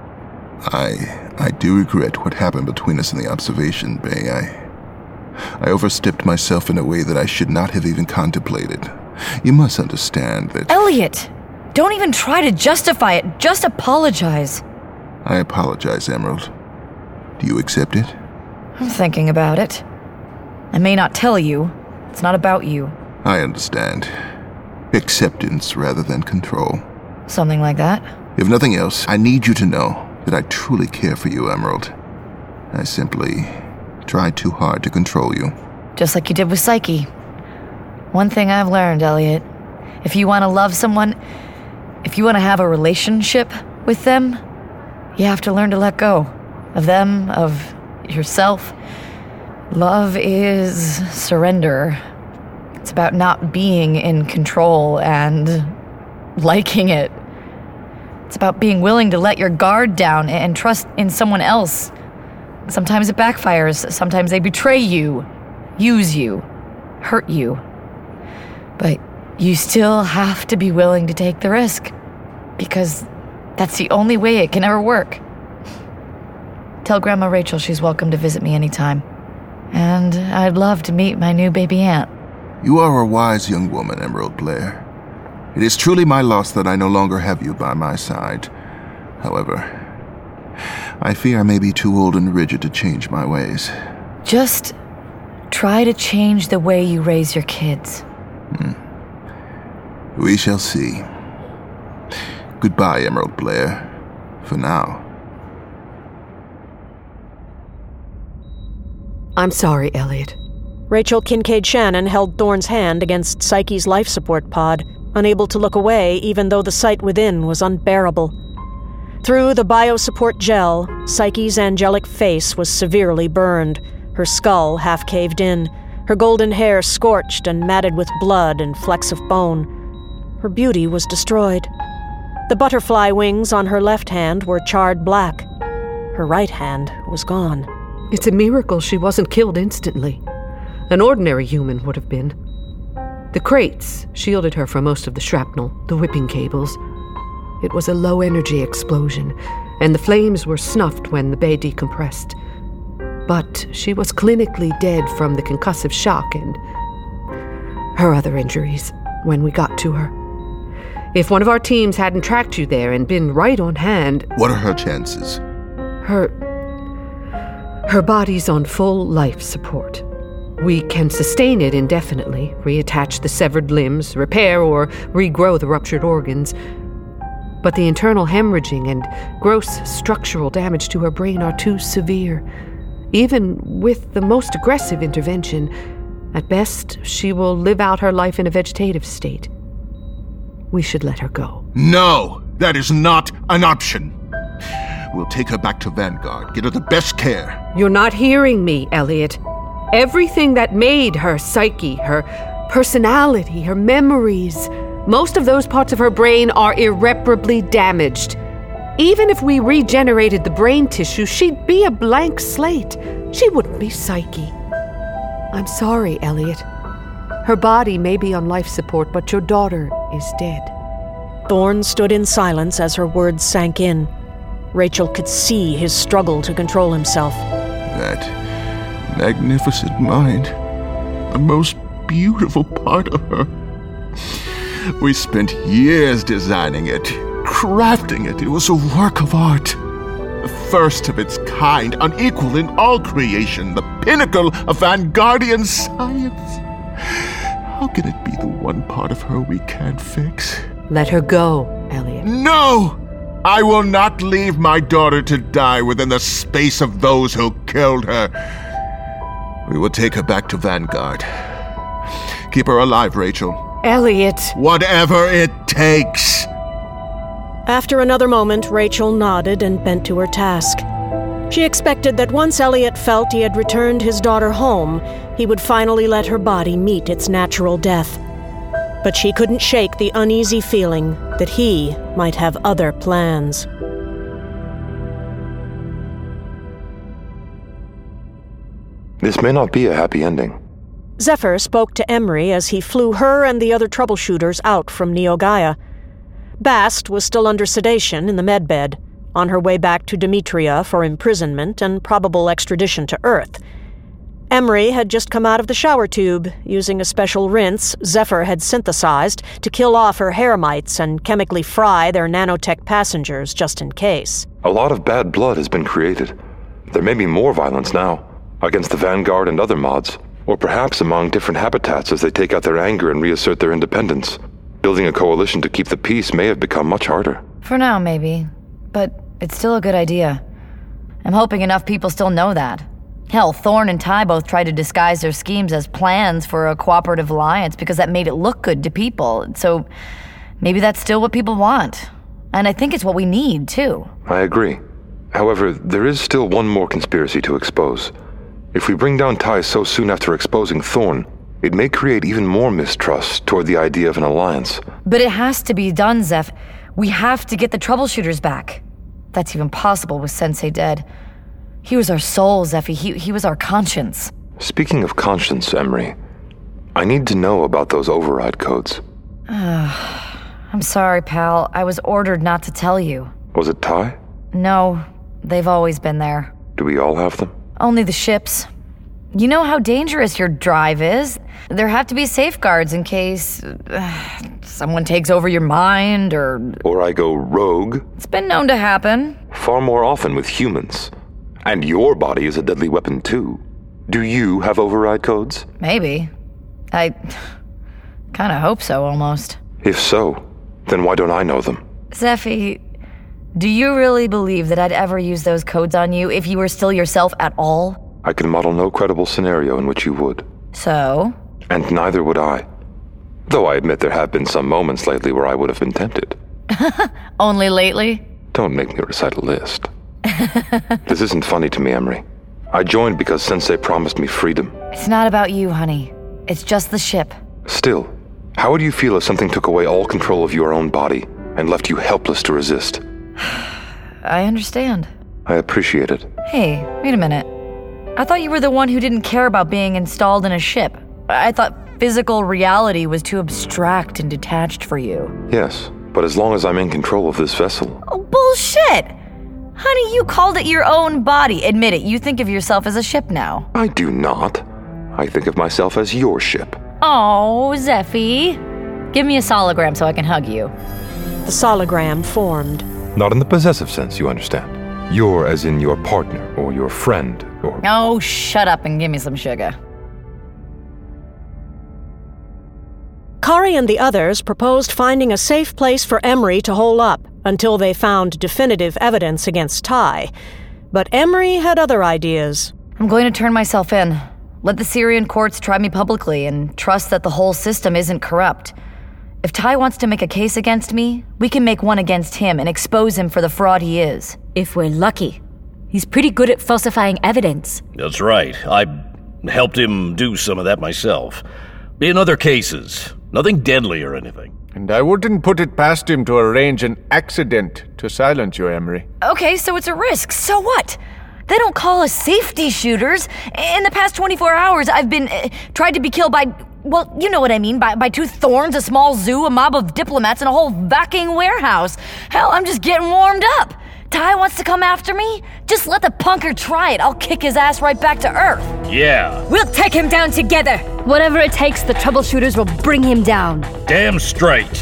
I do regret what happened between us in the observation bay. I overstepped myself in a way that I should not have even contemplated. You must understand that... Elliot! Don't even try to justify it. Just apologize. I apologize, Emerald. Do you accept it? I'm thinking about it. I may not tell you. It's not about you. I understand. Acceptance rather than control. Something like that. If nothing else, I need you to know that I truly care for you, Emerald. I simply tried too hard to control you. Just like you did with Psyche. One thing I've learned, Elliot, if you want to love someone, if you want to have a relationship with them, you have to learn to let go of them, of yourself. Love is surrender. It's about not being in control and liking it. It's about being willing to let your guard down and trust in someone else. Sometimes it backfires. Sometimes they betray you, use you, hurt you. But you still have to be willing to take the risk, because that's the only way it can ever work. Tell Grandma Rachel she's welcome to visit me anytime. And I'd love to meet my new baby aunt. You are a wise young woman, Emerald Blair. It is truly my loss that I no longer have you by my side. However, I fear I may be too old and rigid to change my ways. Just try to change the way you raise your kids. We shall see. Goodbye, Emerald Blair. For now. I'm sorry, Elliot. Rachel Kincaid Shannon held Thorn's hand against Psyche's life support pod, unable to look away even though the sight within was unbearable. Through the biosupport gel, Psyche's angelic face was severely burned, her skull half caved in, her golden hair scorched and matted with blood and flecks of bone. Her beauty was destroyed. The butterfly wings on her left hand were charred black. Her right hand was gone. It's a miracle she wasn't killed instantly. An ordinary human would have been. The crates shielded her from most of the shrapnel, the whipping cables. It was a low-energy explosion, and the flames were snuffed when the bay decompressed. But she was clinically dead from the concussive shock and her other injuries when we got to her. If one of our teams hadn't tracked you there and been right on hand... What are her chances? Her body's on full life support. We can sustain it indefinitely, reattach the severed limbs, repair or regrow the ruptured organs. But the internal hemorrhaging and gross structural damage to her brain are too severe. Even with the most aggressive intervention, at best, she will live out her life in a vegetative state. We should let her go. No, that is not an option. We'll take her back to Vanguard, get her the best care. You're not hearing me, Elliot. Everything that made her psyche, her personality, her memories, most of those parts of her brain are irreparably damaged. Even if we regenerated the brain tissue, she'd be a blank slate. She wouldn't be Psyche. I'm sorry, Elliot. Her body may be on life support, but your daughter is dead. Thorne stood in silence as her words sank in. Rachel could see his struggle to control himself. That magnificent mind, the most beautiful part of her. We spent years designing it, crafting it. It was a work of art. The first of its kind, unequaled in all creation, the pinnacle of Vanguardian science. How can it be the one part of her we can't fix? Let her go, Elliot. No! I will not leave my daughter to die within the space of those who killed her. We will take her back to Vanguard. Keep her alive, Rachel. Elliot! Whatever it takes. After another moment, Rachel nodded and bent to her task. She expected that once Elliot felt he had returned his daughter home, he would finally let her body meet its natural death. But she couldn't shake the uneasy feeling that he might have other plans. This may not be a happy ending. Zephyr spoke to Emery as he flew her and the other troubleshooters out from Neo Gaia. Bast was still under sedation in the medbed, on her way back to Demetria for imprisonment and probable extradition to Earth. Emery had just come out of the shower tube, using a special rinse Zephyr had synthesized to kill off her hair mites and chemically fry their nanotech passengers just in case. A lot of bad blood has been created. There may be more violence now, against the Vanguard and other mods, or perhaps among different habitats as they take out their anger and reassert their independence. Building a coalition to keep the peace may have become much harder. For now, maybe. But it's still a good idea. I'm hoping enough people still know that. Hell, Thorne and Ty both tried to disguise their schemes as plans for a cooperative alliance because that made it look good to people. So maybe that's still what people want. And I think it's what we need, too. I agree. However, there is still one more conspiracy to expose. If we bring down Ty so soon after exposing Thorne, it may create even more mistrust toward the idea of an alliance. But it has to be done, Zeph. We have to get the troubleshooters back. That's even possible with Sensei dead. He was our soul, Zeffy. He was our conscience. Speaking of conscience, Emery, I need to know about those override codes. I'm sorry, pal. I was ordered not to tell you. Was it Ty? No, they've always been there. Do we all have them? Only the ships. You know how dangerous your drive is. There have to be safeguards in case someone takes over your mind Or I go rogue. It's been known to happen. Far more often with humans. And your body is a deadly weapon, too. Do you have override codes? Maybe. I kind of hope so, almost. If so, then why don't I know them? Zeffy, do you really believe that I'd ever use those codes on you if you were still yourself at all? I can model no credible scenario in which you would. So? And neither would I. Though I admit there have been some moments lately where I would have been tempted. Only lately? Don't make me recite a list. This isn't funny to me, Emery. I joined because Sensei promised me freedom. It's not about you, honey. It's just the ship. Still, how would you feel if something took away all control of your own body and left you helpless to resist? I understand. I appreciate it. Hey, wait a minute. I thought you were the one who didn't care about being installed in a ship. I thought physical reality was too abstract and detached for you. Yes, but as long as I'm in control of this vessel... Oh, bullshit! Honey, you called it your own body. Admit it, you think of yourself as a ship now. I do not. I think of myself as your ship. Oh, Zeffy. Give me a sologram so I can hug you. The sologram formed. Not in the possessive sense, you understand. Your as in your partner, or your friend, or... Oh, shut up and give me some sugar. Kari and the others proposed finding a safe place for Emery to hole up until they found definitive evidence against Ty. But Emery had other ideas. I'm going to turn myself in. Let the Syrian courts try me publicly and trust that the whole system isn't corrupt. If Ty wants to make a case against me, we can make one against him and expose him for the fraud he is. If we're lucky. He's pretty good at falsifying evidence. That's right. I helped him do some of that myself. In other cases, nothing deadly or anything. And I wouldn't put it past him to arrange an accident to silence you, Emery. Okay, so it's a risk. So what? They don't call us safety shooters. In the past 24 hours, I've been tried to be killed by, well, you know what I mean, by two thorns, a small zoo, a mob of diplomats, and a whole vacuum warehouse. Hell, I'm just getting warmed up. Ty wants to come after me? Just let the punker try it. I'll kick his ass right back to Earth. Yeah. We'll take him down together. Whatever it takes, the troubleshooters will bring him down. Damn straight.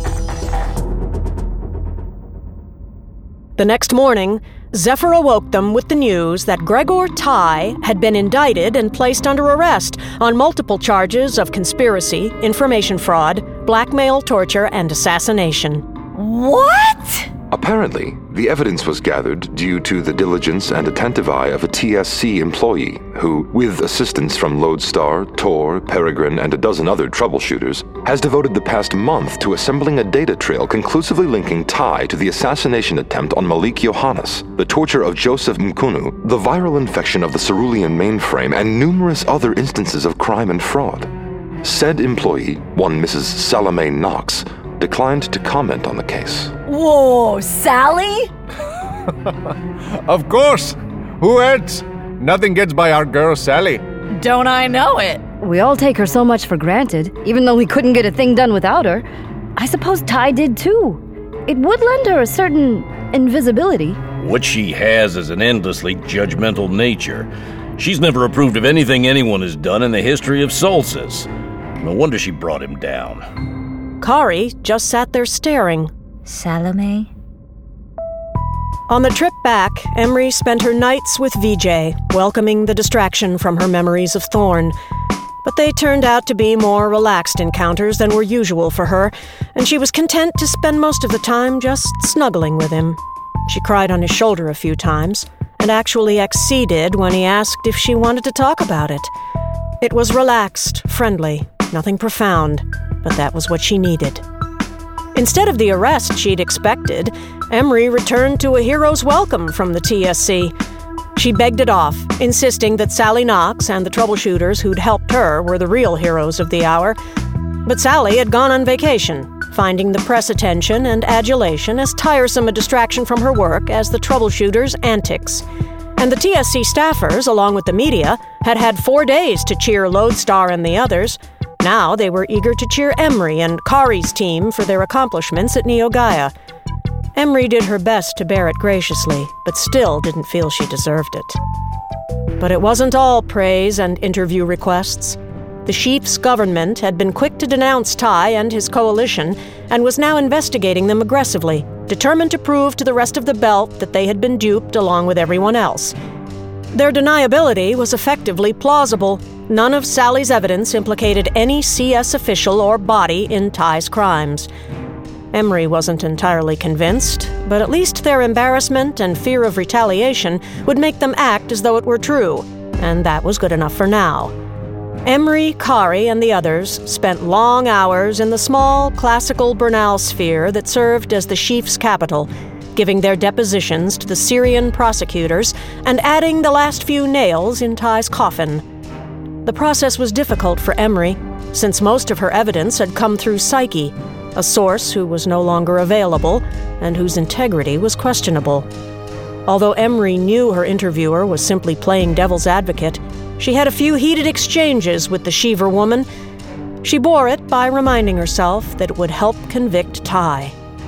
The next morning, Zephyr awoke them with the news that Gregor Ty had been indicted and placed under arrest on multiple charges of conspiracy, information fraud, blackmail, torture, and assassination. What? Apparently, the evidence was gathered due to the diligence and attentive eye of a TSC employee who, with assistance from Lodestar, Tor, Peregrine, and a dozen other troubleshooters, has devoted the past month to assembling a data trail conclusively linking Ty to the assassination attempt on Malik Yohannes, the torture of Joseph Mkunu, the viral infection of the Cerulean mainframe, and numerous other instances of crime and fraud. Said employee, one Mrs. Salome Knox, declined to comment on the case. Whoa, Sally? Of course! Who else? Nothing gets by our girl Sally. Don't I know it? We all take her so much for granted, even though we couldn't get a thing done without her. I suppose Ty did too. It would lend her a certain invisibility. What she has is an endlessly judgmental nature. She's never approved of anything anyone has done in the history of Solstice. No wonder she brought him down. Kari just sat there staring. Salome? On the trip back, Emery spent her nights with Vijay, welcoming the distraction from her memories of Thorn. But they turned out to be more relaxed encounters than were usual for her, and she was content to spend most of the time just snuggling with him. She cried on his shoulder a few times, and actually acceded when he asked if she wanted to talk about it. It was relaxed, friendly, nothing profound, but that was what she needed. Instead of the arrest she'd expected, Emery returned to a hero's welcome from the TSC. She begged it off, insisting that Sally Knox and the troubleshooters who'd helped her were the real heroes of the hour. But Sally had gone on vacation, finding the press attention and adulation as tiresome a distraction from her work as the troubleshooters' antics. And the TSC staffers, along with the media, had had 4 days to cheer Lodestar and the others. Now they were eager to cheer Emery and Kari's team for their accomplishments at Neo Gaia. Emery did her best to bear it graciously, but still didn't feel she deserved it. But it wasn't all praise and interview requests. The Sheaf's government had been quick to denounce Ty and his coalition and was now investigating them aggressively, determined to prove to the rest of the belt that they had been duped along with everyone else. Their deniability was effectively plausible. None of Sally's evidence implicated any CS official or body in Ty's crimes. Emery wasn't entirely convinced, but at least their embarrassment and fear of retaliation would make them act as though it were true, and that was good enough for now. Emery, Kari, and the others spent long hours in the small, classical Bernal sphere that served as the Sheaf's capital, giving their depositions to the Syrian prosecutors and adding the last few nails in Ty's coffin. The process was difficult for Emery, since most of her evidence had come through Psyche, a source who was no longer available and whose integrity was questionable. Although Emery knew her interviewer was simply playing devil's advocate, she had a few heated exchanges with the Sheaver woman. She bore it by reminding herself that it would help convict Ty.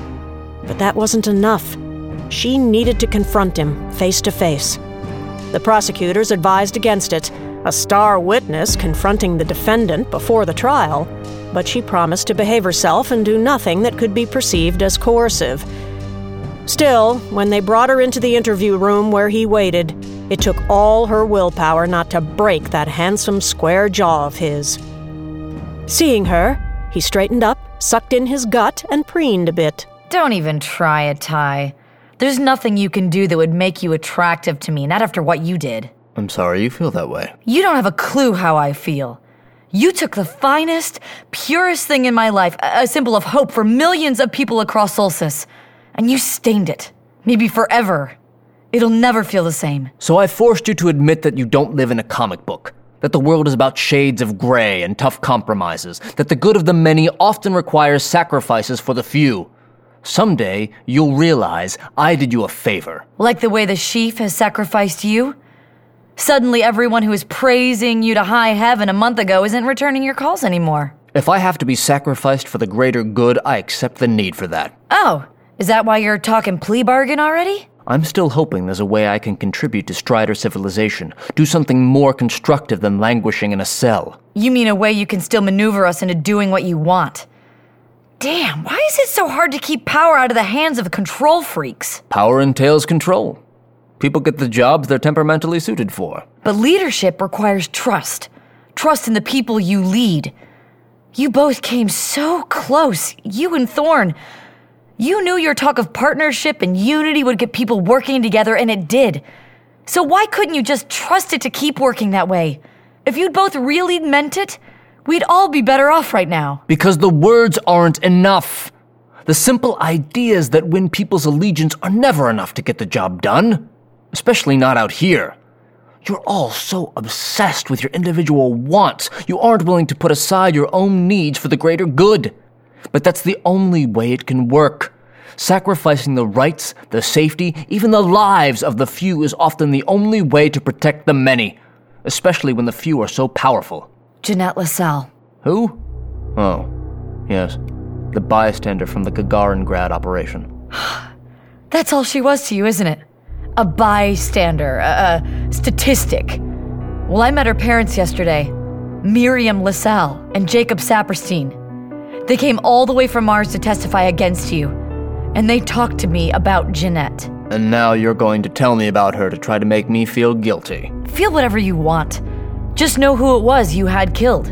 But that wasn't enough. She needed to confront him face to face. The prosecutors advised against it, a star witness confronting the defendant before the trial, but she promised to behave herself and do nothing that could be perceived as coercive. Still, when they brought her into the interview room where he waited, it took all her willpower not to break that handsome square jaw of his. Seeing her, he straightened up, sucked in his gut, and preened a bit. Don't even try it, Ty. There's nothing you can do that would make you attractive to me, not after what you did. I'm sorry you feel that way. You don't have a clue how I feel. You took the finest, purest thing in my life, a symbol of hope for millions of people across Solstice, and you stained it. Maybe forever. It'll never feel the same. So I forced you to admit that you don't live in a comic book, that the world is about shades of gray and tough compromises, that the good of the many often requires sacrifices for the few. Someday, you'll realize I did you a favor. Like the way the sheaf has sacrificed you? Suddenly everyone who was praising you to high heaven a month ago isn't returning your calls anymore. If I have to be sacrificed for the greater good, I accept the need for that. Oh, is that why you're talking plea bargain already? I'm still hoping there's a way I can contribute to Strider civilization, do something more constructive than languishing in a cell. You mean a way you can still maneuver us into doing what you want? Damn, why is it so hard to keep power out of the hands of control freaks? Power entails control. People get the jobs they're temperamentally suited for. But leadership requires trust. Trust in the people you lead. You both came so close, you and Thorn. You knew your talk of partnership and unity would get people working together, and it did. So why couldn't you just trust it to keep working that way? If you'd both really meant it, we'd all be better off right now. Because the words aren't enough. The simple ideas that win people's allegiance are never enough to get the job done. Especially not out here. You're all so obsessed with your individual wants, you aren't willing to put aside your own needs for the greater good. But that's the only way it can work. Sacrificing the rights, the safety, even the lives of the few is often the only way to protect the many, especially when the few are so powerful. Jeanette LaSalle. Who? Oh, yes. The bystander from the Gagarin-grad operation. That's all she was to you, isn't it? A bystander, a statistic. Well, I met her parents yesterday, Miriam LaSalle and Jacob Saperstein. They came all the way from Mars to testify against you, and they talked to me about Jeanette. And now you're going to tell me about her to try to make me feel guilty. Feel whatever you want. Just know who it was you had killed.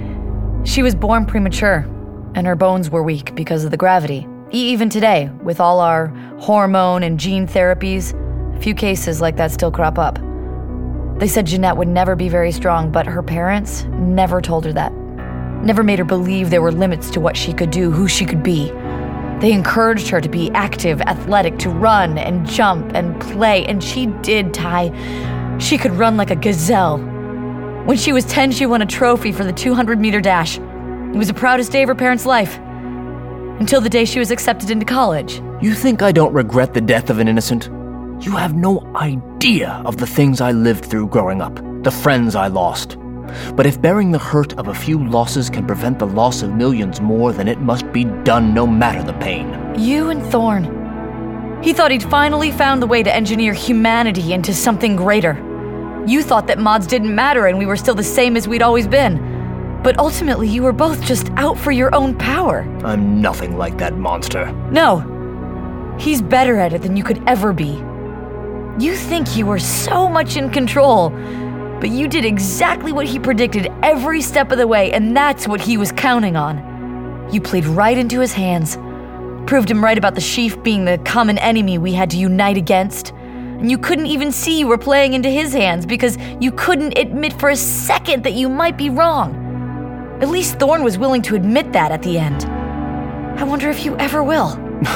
She was born premature, and her bones were weak because of the gravity. Even today, with all our hormone and gene therapies, a few cases like that still crop up. They said Jeanette would never be very strong, but her parents never told her that. Never made her believe there were limits to what she could do, who she could be. They encouraged her to be active, athletic, to run and jump and play, and she did, Ty. She could run like a gazelle. When she was 10, she won a trophy for the 200-meter dash. It was the proudest day of her parents' life. Until the day she was accepted into college. You think I don't regret the death of an innocent? You have no idea of the things I lived through growing up, the friends I lost. But if bearing the hurt of a few losses can prevent the loss of millions more, then it must be done no matter the pain. You and Thorn. He thought he'd finally found the way to engineer humanity into something greater. You thought that mods didn't matter and we were still the same as we'd always been. But ultimately, you were both just out for your own power. I'm nothing like that monster. No. He's better at it than you could ever be. You think you were so much in control, but you did exactly what he predicted every step of the way, and that's what he was counting on. You played right into his hands, proved him right about the sheaf being the common enemy we had to unite against, and you couldn't even see you were playing into his hands because you couldn't admit for a second that you might be wrong. At least Thorn was willing to admit that at the end. I wonder if you ever will.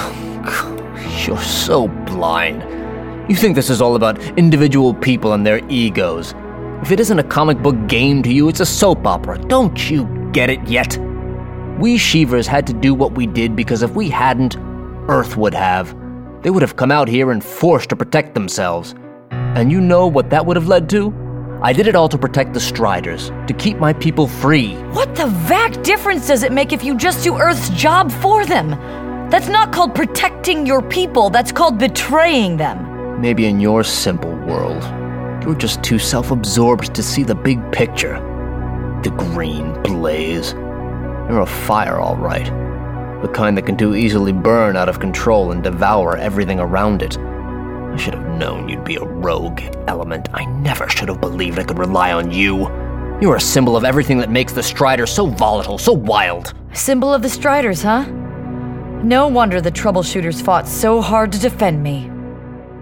You're so blind. You think this is all about individual people and their egos. If it isn't a comic book game to you, it's a soap opera. Don't you get it yet? We Sheevers had to do what we did because if we hadn't, Earth would have. They would have come out here and forced to protect themselves. And you know what that would have led to? I did it all to protect the Striders, to keep my people free. What the vac difference does it make if you just do Earth's job for them? That's not called protecting your people, that's called betraying them. Maybe in your simple world, you're just too self-absorbed to see the big picture. The green blaze. You're a fire, all right. The kind that can too easily burn out of control and devour everything around it. I should have known you'd be a rogue element. I never should have believed I could rely on you. You're a symbol of everything that makes the Striders so volatile, so wild. Symbol of the Striders, huh? No wonder the troubleshooters fought so hard to defend me.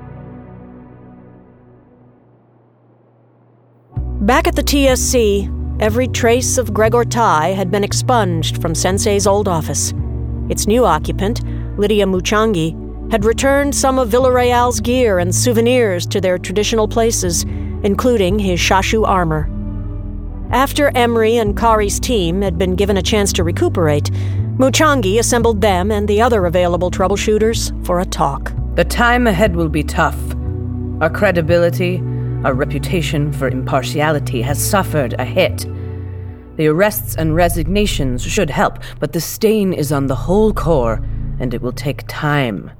Back at the TSC, every trace of Gregor Tai had been expunged from Sensei's old office. Its new occupant, Lydia Muchangi, had returned some of Villarreal's gear and souvenirs to their traditional places, including his Shashu armor. After Emery and Kari's team had been given a chance to recuperate, Muchangi assembled them and the other available troubleshooters for a talk. The time ahead will be tough. Our credibility, our reputation for impartiality has suffered a hit. The arrests and resignations should help, but the stain is on the whole Corps, and it will take time.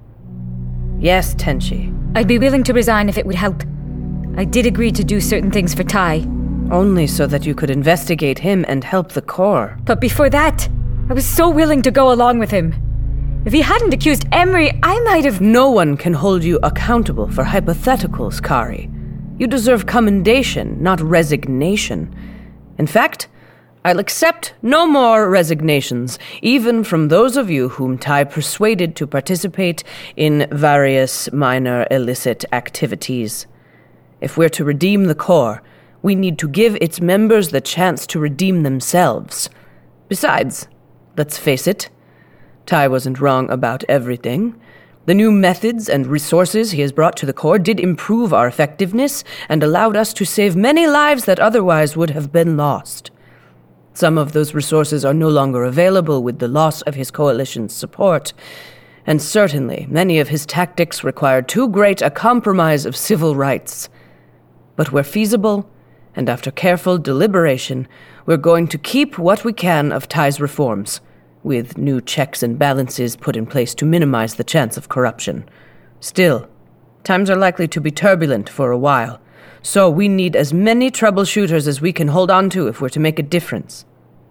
Yes, Tenchi. I'd be willing to resign if it would help. I did agree to do certain things for Tai. Only so that you could investigate him and help the Corps. But before that, I was so willing to go along with him. If he hadn't accused Emery, I might have... No one can hold you accountable for hypotheticals, Kari. You deserve commendation, not resignation. In fact, I'll accept no more resignations, even from those of you whom Tai persuaded to participate in various minor illicit activities. If we're to redeem the Corps, we need to give its members the chance to redeem themselves. Besides, let's face it, Tai wasn't wrong about everything. The new methods and resources he has brought to the Corps did improve our effectiveness and allowed us to save many lives that otherwise would have been lost. Some of those resources are no longer available with the loss of his coalition's support, and certainly many of his tactics required too great a compromise of civil rights. But where feasible, and after careful deliberation, we're going to keep what we can of Tai's reforms, with new checks and balances put in place to minimize the chance of corruption. Still, times are likely to be turbulent for a while, so we need as many troubleshooters as we can hold on to if we're to make a difference.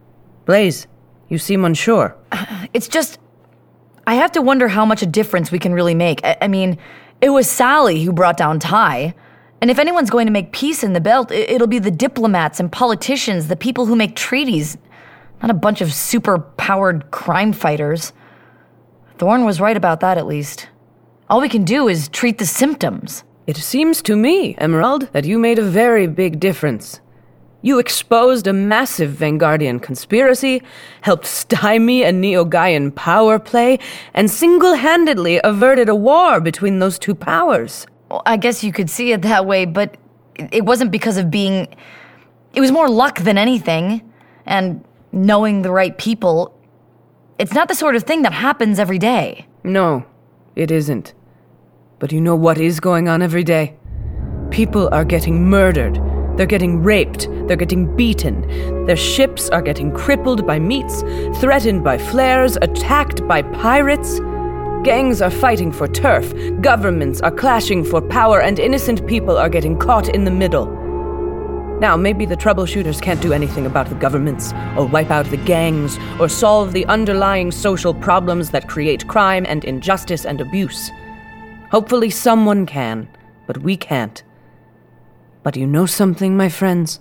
Blaze, you seem unsure. It's just... I have to wonder how much a difference we can really make. I mean, it was Sally who brought down Tai. And if anyone's going to make peace in the belt, it'll be the diplomats and politicians, the people who make treaties, not a bunch of super-powered crime fighters. Thorn was right about that, at least. All we can do is treat the symptoms. It seems to me, Emerald, that you made a very big difference. You exposed a massive Vanguardian conspiracy, helped stymie a Neo-Gaian power play, and single-handedly averted a war between those two powers. Well, I guess you could see it that way, but it wasn't because of being... It was more luck than anything, and knowing the right people. It's not the sort of thing that happens every day. No, it isn't. But you know what is going on every day? People are getting murdered. They're getting raped. They're getting beaten. Their ships are getting crippled by meats, threatened by flares, attacked by pirates. Gangs are fighting for turf. Governments are clashing for power, and innocent people are getting caught in the middle. Now, maybe the troubleshooters can't do anything about the governments, or wipe out the gangs, or solve the underlying social problems that create crime and injustice and abuse. Hopefully someone can, but we can't. But you know something, my friends?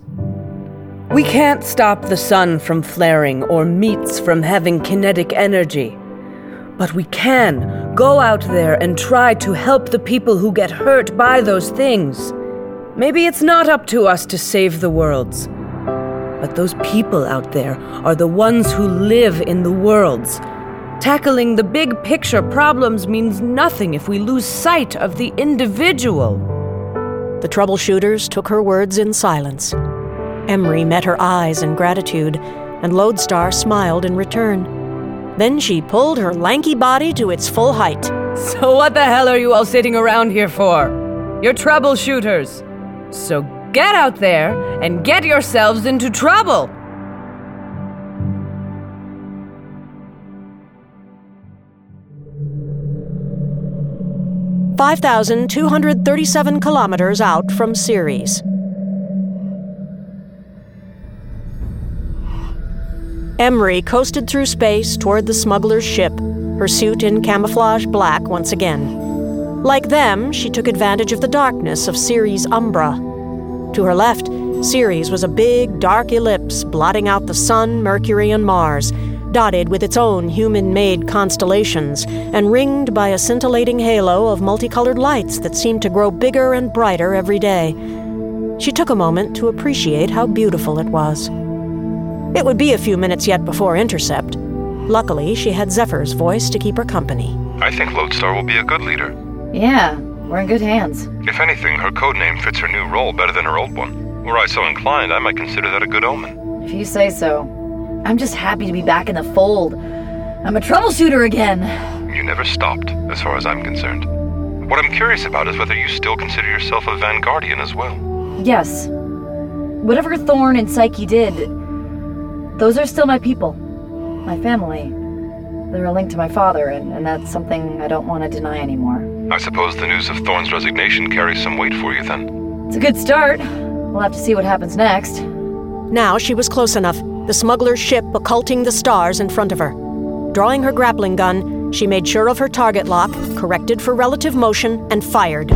We can't stop the sun from flaring or meats from having kinetic energy. But we can go out there and try to help the people who get hurt by those things. Maybe it's not up to us to save the worlds. But those people out there are the ones who live in the worlds. Tackling the big picture problems means nothing if we lose sight of the individual. The troubleshooters took her words in silence. Emery met her eyes in gratitude, and Lodestar smiled in return. Then she pulled her lanky body to its full height. So what the hell are you all sitting around here for? You're troubleshooters. So get out there and get yourselves into trouble. (5,237 kilometers out from Ceres. Emery coasted through space toward the smuggler's ship, her suit in camouflage black once again. Like them, she took advantage of the darkness of Ceres' umbra. To her left, Ceres was a big, dark ellipse blotting out the Sun, Mercury, and Mars, dotted with its own human-made constellations and ringed by a scintillating halo of multicolored lights that seemed to grow bigger and brighter every day. She took a moment to appreciate how beautiful it was. It would be a few minutes yet before intercept. Luckily, she had Zephyr's voice to keep her company. I think Lodestar will be a good leader. Yeah, we're in good hands. If anything, her codename fits her new role better than her old one. Were I so inclined, I might consider that a good omen. If you say so. I'm just happy to be back in the fold. I'm a troubleshooter again. You never stopped, as far as I'm concerned. What I'm curious about is whether you still consider yourself a Vanguardian as well. Yes. Whatever Thorn and Psyche did, those are still my people. My family. They're a link to my father, and that's something I don't want to deny anymore. I suppose the news of Thorn's resignation carries some weight for you, then? It's a good start. We'll have to see what happens next. Now she was close enough, the smuggler's ship occulting the stars in front of her. Drawing her grappling gun, she made sure of her target lock, corrected for relative motion, and fired.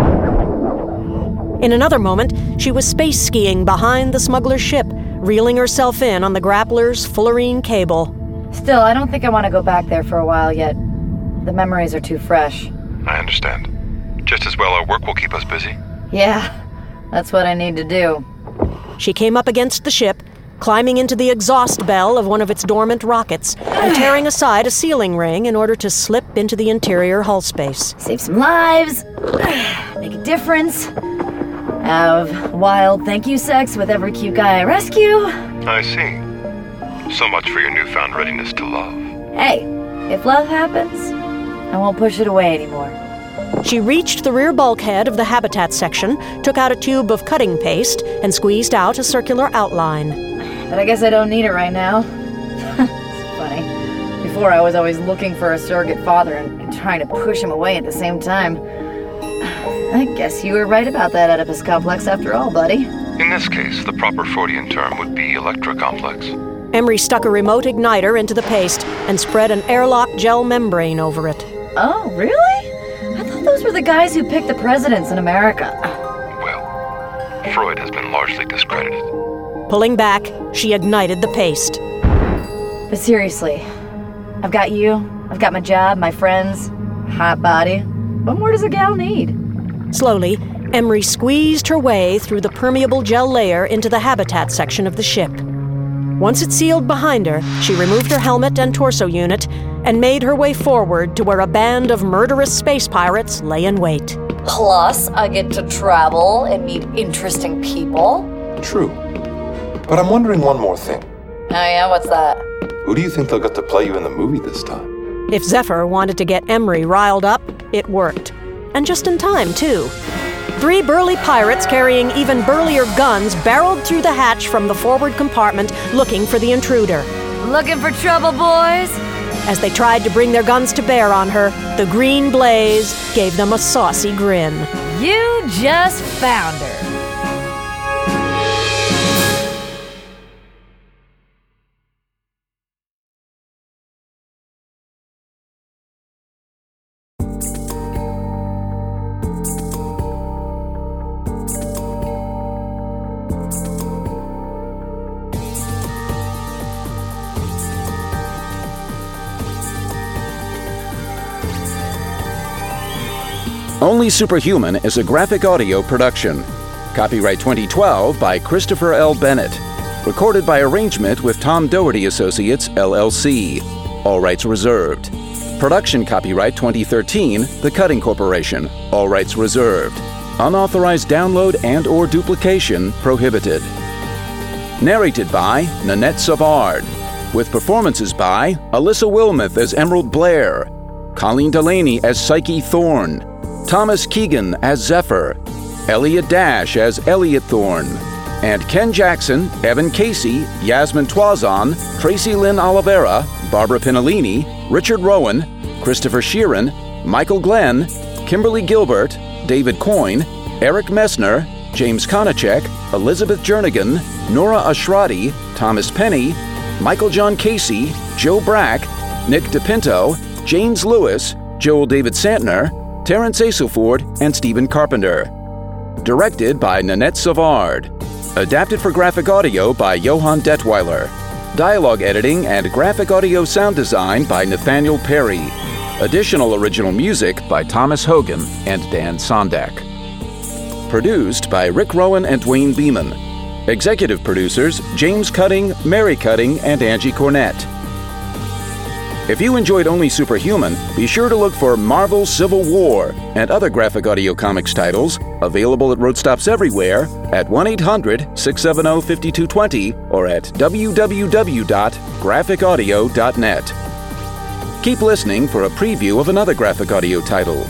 In another moment, she was space skiing behind the smuggler's ship, reeling herself in on the grappler's fullerene cable. Still, I don't think I want to go back there for a while yet. The memories are too fresh. I understand. Just as well our work will keep us busy. Yeah, that's what I need to do. She came up against the ship, climbing into the exhaust bell of one of its dormant rockets and tearing aside a sealing ring in order to slip into the interior hull space. Save some lives, make a difference, have wild thank you sex with every cute guy I rescue. I see. So much for your newfound readiness to love. Hey, if love happens, I won't push it away anymore. She reached the rear bulkhead of the habitat section, took out a tube of cutting paste, and squeezed out a circular outline. But I guess I don't need it right now. It's funny. Before, I was always looking for a surrogate father and trying to push him away at the same time. I guess you were right about that Oedipus complex after all, buddy. In this case, the proper Freudian term would be Electra complex. Emery stuck a remote igniter into the paste and spread an airlock gel membrane over it. Oh, really? I thought those were the guys who picked the presidents in America. Well, Freud has been largely discredited. Pulling back, she ignited the paste. But seriously, I've got you, I've got my job, my friends, hot body. What more does a gal need? Slowly, Emery squeezed her way through the permeable gel layer into the habitat section of the ship. Once it sealed behind her, she removed her helmet and torso unit and made her way forward to where a band of murderous space pirates lay in wait. Plus, I get to travel and meet interesting people. True. But I'm wondering one more thing. Oh yeah, what's that? Who do you think they'll get to play you in the movie this time? If Zephyr wanted to get Emery riled up, it worked. And just in time, too. 3 burly pirates carrying even burlier guns barreled through the hatch from the forward compartment looking for the intruder. Looking for trouble, boys? As they tried to bring their guns to bear on her, the green blaze gave them a saucy grin. You just found her. Only Superhuman is a graphic audio production. Copyright 2012 by Christopher L. Bennett. Recorded by arrangement with Tom Doherty Associates, LLC. All rights reserved. Production copyright 2013, The Cutting Corporation. All rights reserved. Unauthorized download and/or duplication prohibited. Narrated by Nanette Savard. With performances by Alyssa Wilmoth as Emerald Blair, Colleen Delaney as Psyche Thorn, Thomas Keegan as Zephyr, Elliot Dash as Elliot Thorn, and Ken Jackson, Evan Casey, Yasmin Twazon, Tracy Lynn Oliveira, Barbara Pinellini, Richard Rowan, Christopher Sheeran, Michael Glenn, Kimberly Gilbert, David Coyne, Eric Messner, James Konachek, Elizabeth Jernigan, Nora Ashrati, Thomas Penny, Michael John Casey, Joe Brack, Nick DePinto, James Lewis, Joel David Santner, Terrence Aselford, and Stephen Carpenter. Directed by Nanette Savard. Adapted for graphic audio by Johan Detweiler. Dialogue editing and graphic audio sound design by Nathaniel Perry. Additional original music by Thomas Hogan and Dan Sondak. Produced by Rick Rowan and Dwayne Beeman. Executive producers James Cutting, Mary Cutting, and Angie Cornett. If you enjoyed Only Superhuman, be sure to look for Marvel Civil War and other graphic audio comics titles available at road stops everywhere at 1-800-670-5220 or at www.graphicaudio.net. Keep listening for a preview of another graphic audio title.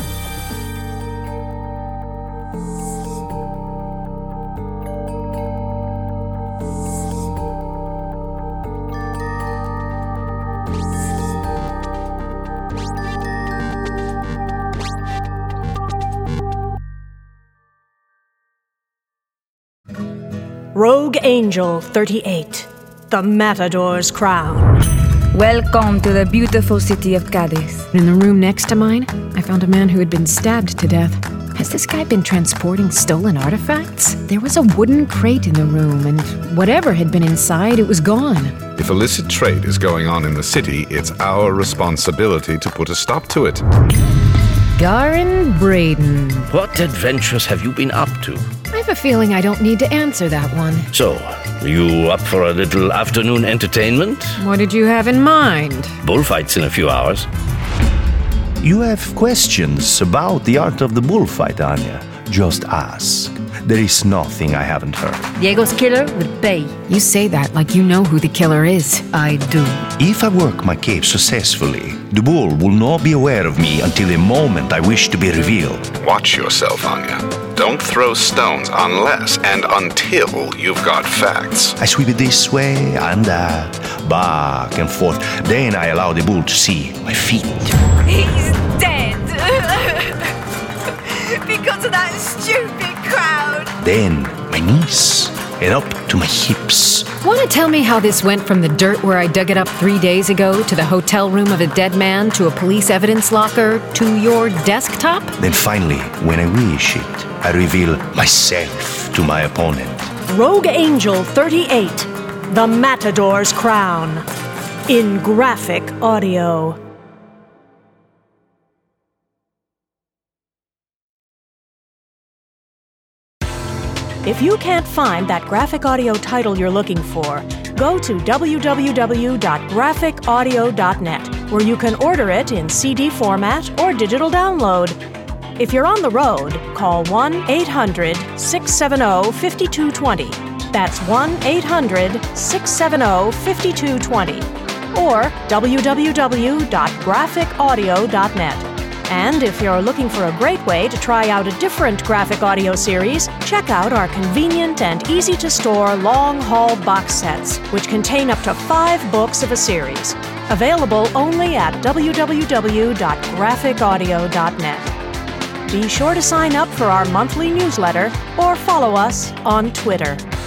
Rogue Angel 38, The Matador's Crown. Welcome to the beautiful city of Cadiz. In the room next to mine, I found a man who had been stabbed to death. Has this guy been transporting stolen artifacts? There was a wooden crate in the room, and whatever had been inside, it was gone. If illicit trade is going on in the city, it's our responsibility to put a stop to it. Garin Braden. What adventures have you been up to? I have a feeling I don't need to answer that one. So, are you up for a little afternoon entertainment? What did you have in mind? Bullfights in a few hours. You have questions about the art of the bullfight, Anya. Just ask. There is nothing I haven't heard. Diego's killer will pay. You say that like you know who the killer is. I do. If I work my cave successfully, the bull will not be aware of me until the moment I wish to be revealed. Watch yourself, Anya. Don't throw stones unless and until you've got facts. I sweep it this way and that, back and forth. Then I allow the bull to see my feet. He's dead. Because of that stupid crowd. Then my knees and up to my hips. Want to tell me how this went from the dirt where I dug it up 3 days ago to the hotel room of a dead man to a police evidence locker to your desktop? Then finally, when I wish it, I reveal myself to my opponent. Rogue Angel 38, The Matador's Crown. In graphic audio. If you can't find that graphic audio title you're looking for, go to www.graphicaudio.net, where you can order it in CD format or digital download. If you're on the road, call 1-800-670-5220. That's 1-800-670-5220. Or www.graphicaudio.net. And if you're looking for a great way to try out a different graphic audio series, check out our convenient and easy-to-store long-haul box sets, which contain up to 5 books of a series. Available only at www.graphicaudio.net. Be sure to sign up for our monthly newsletter or follow us on Twitter.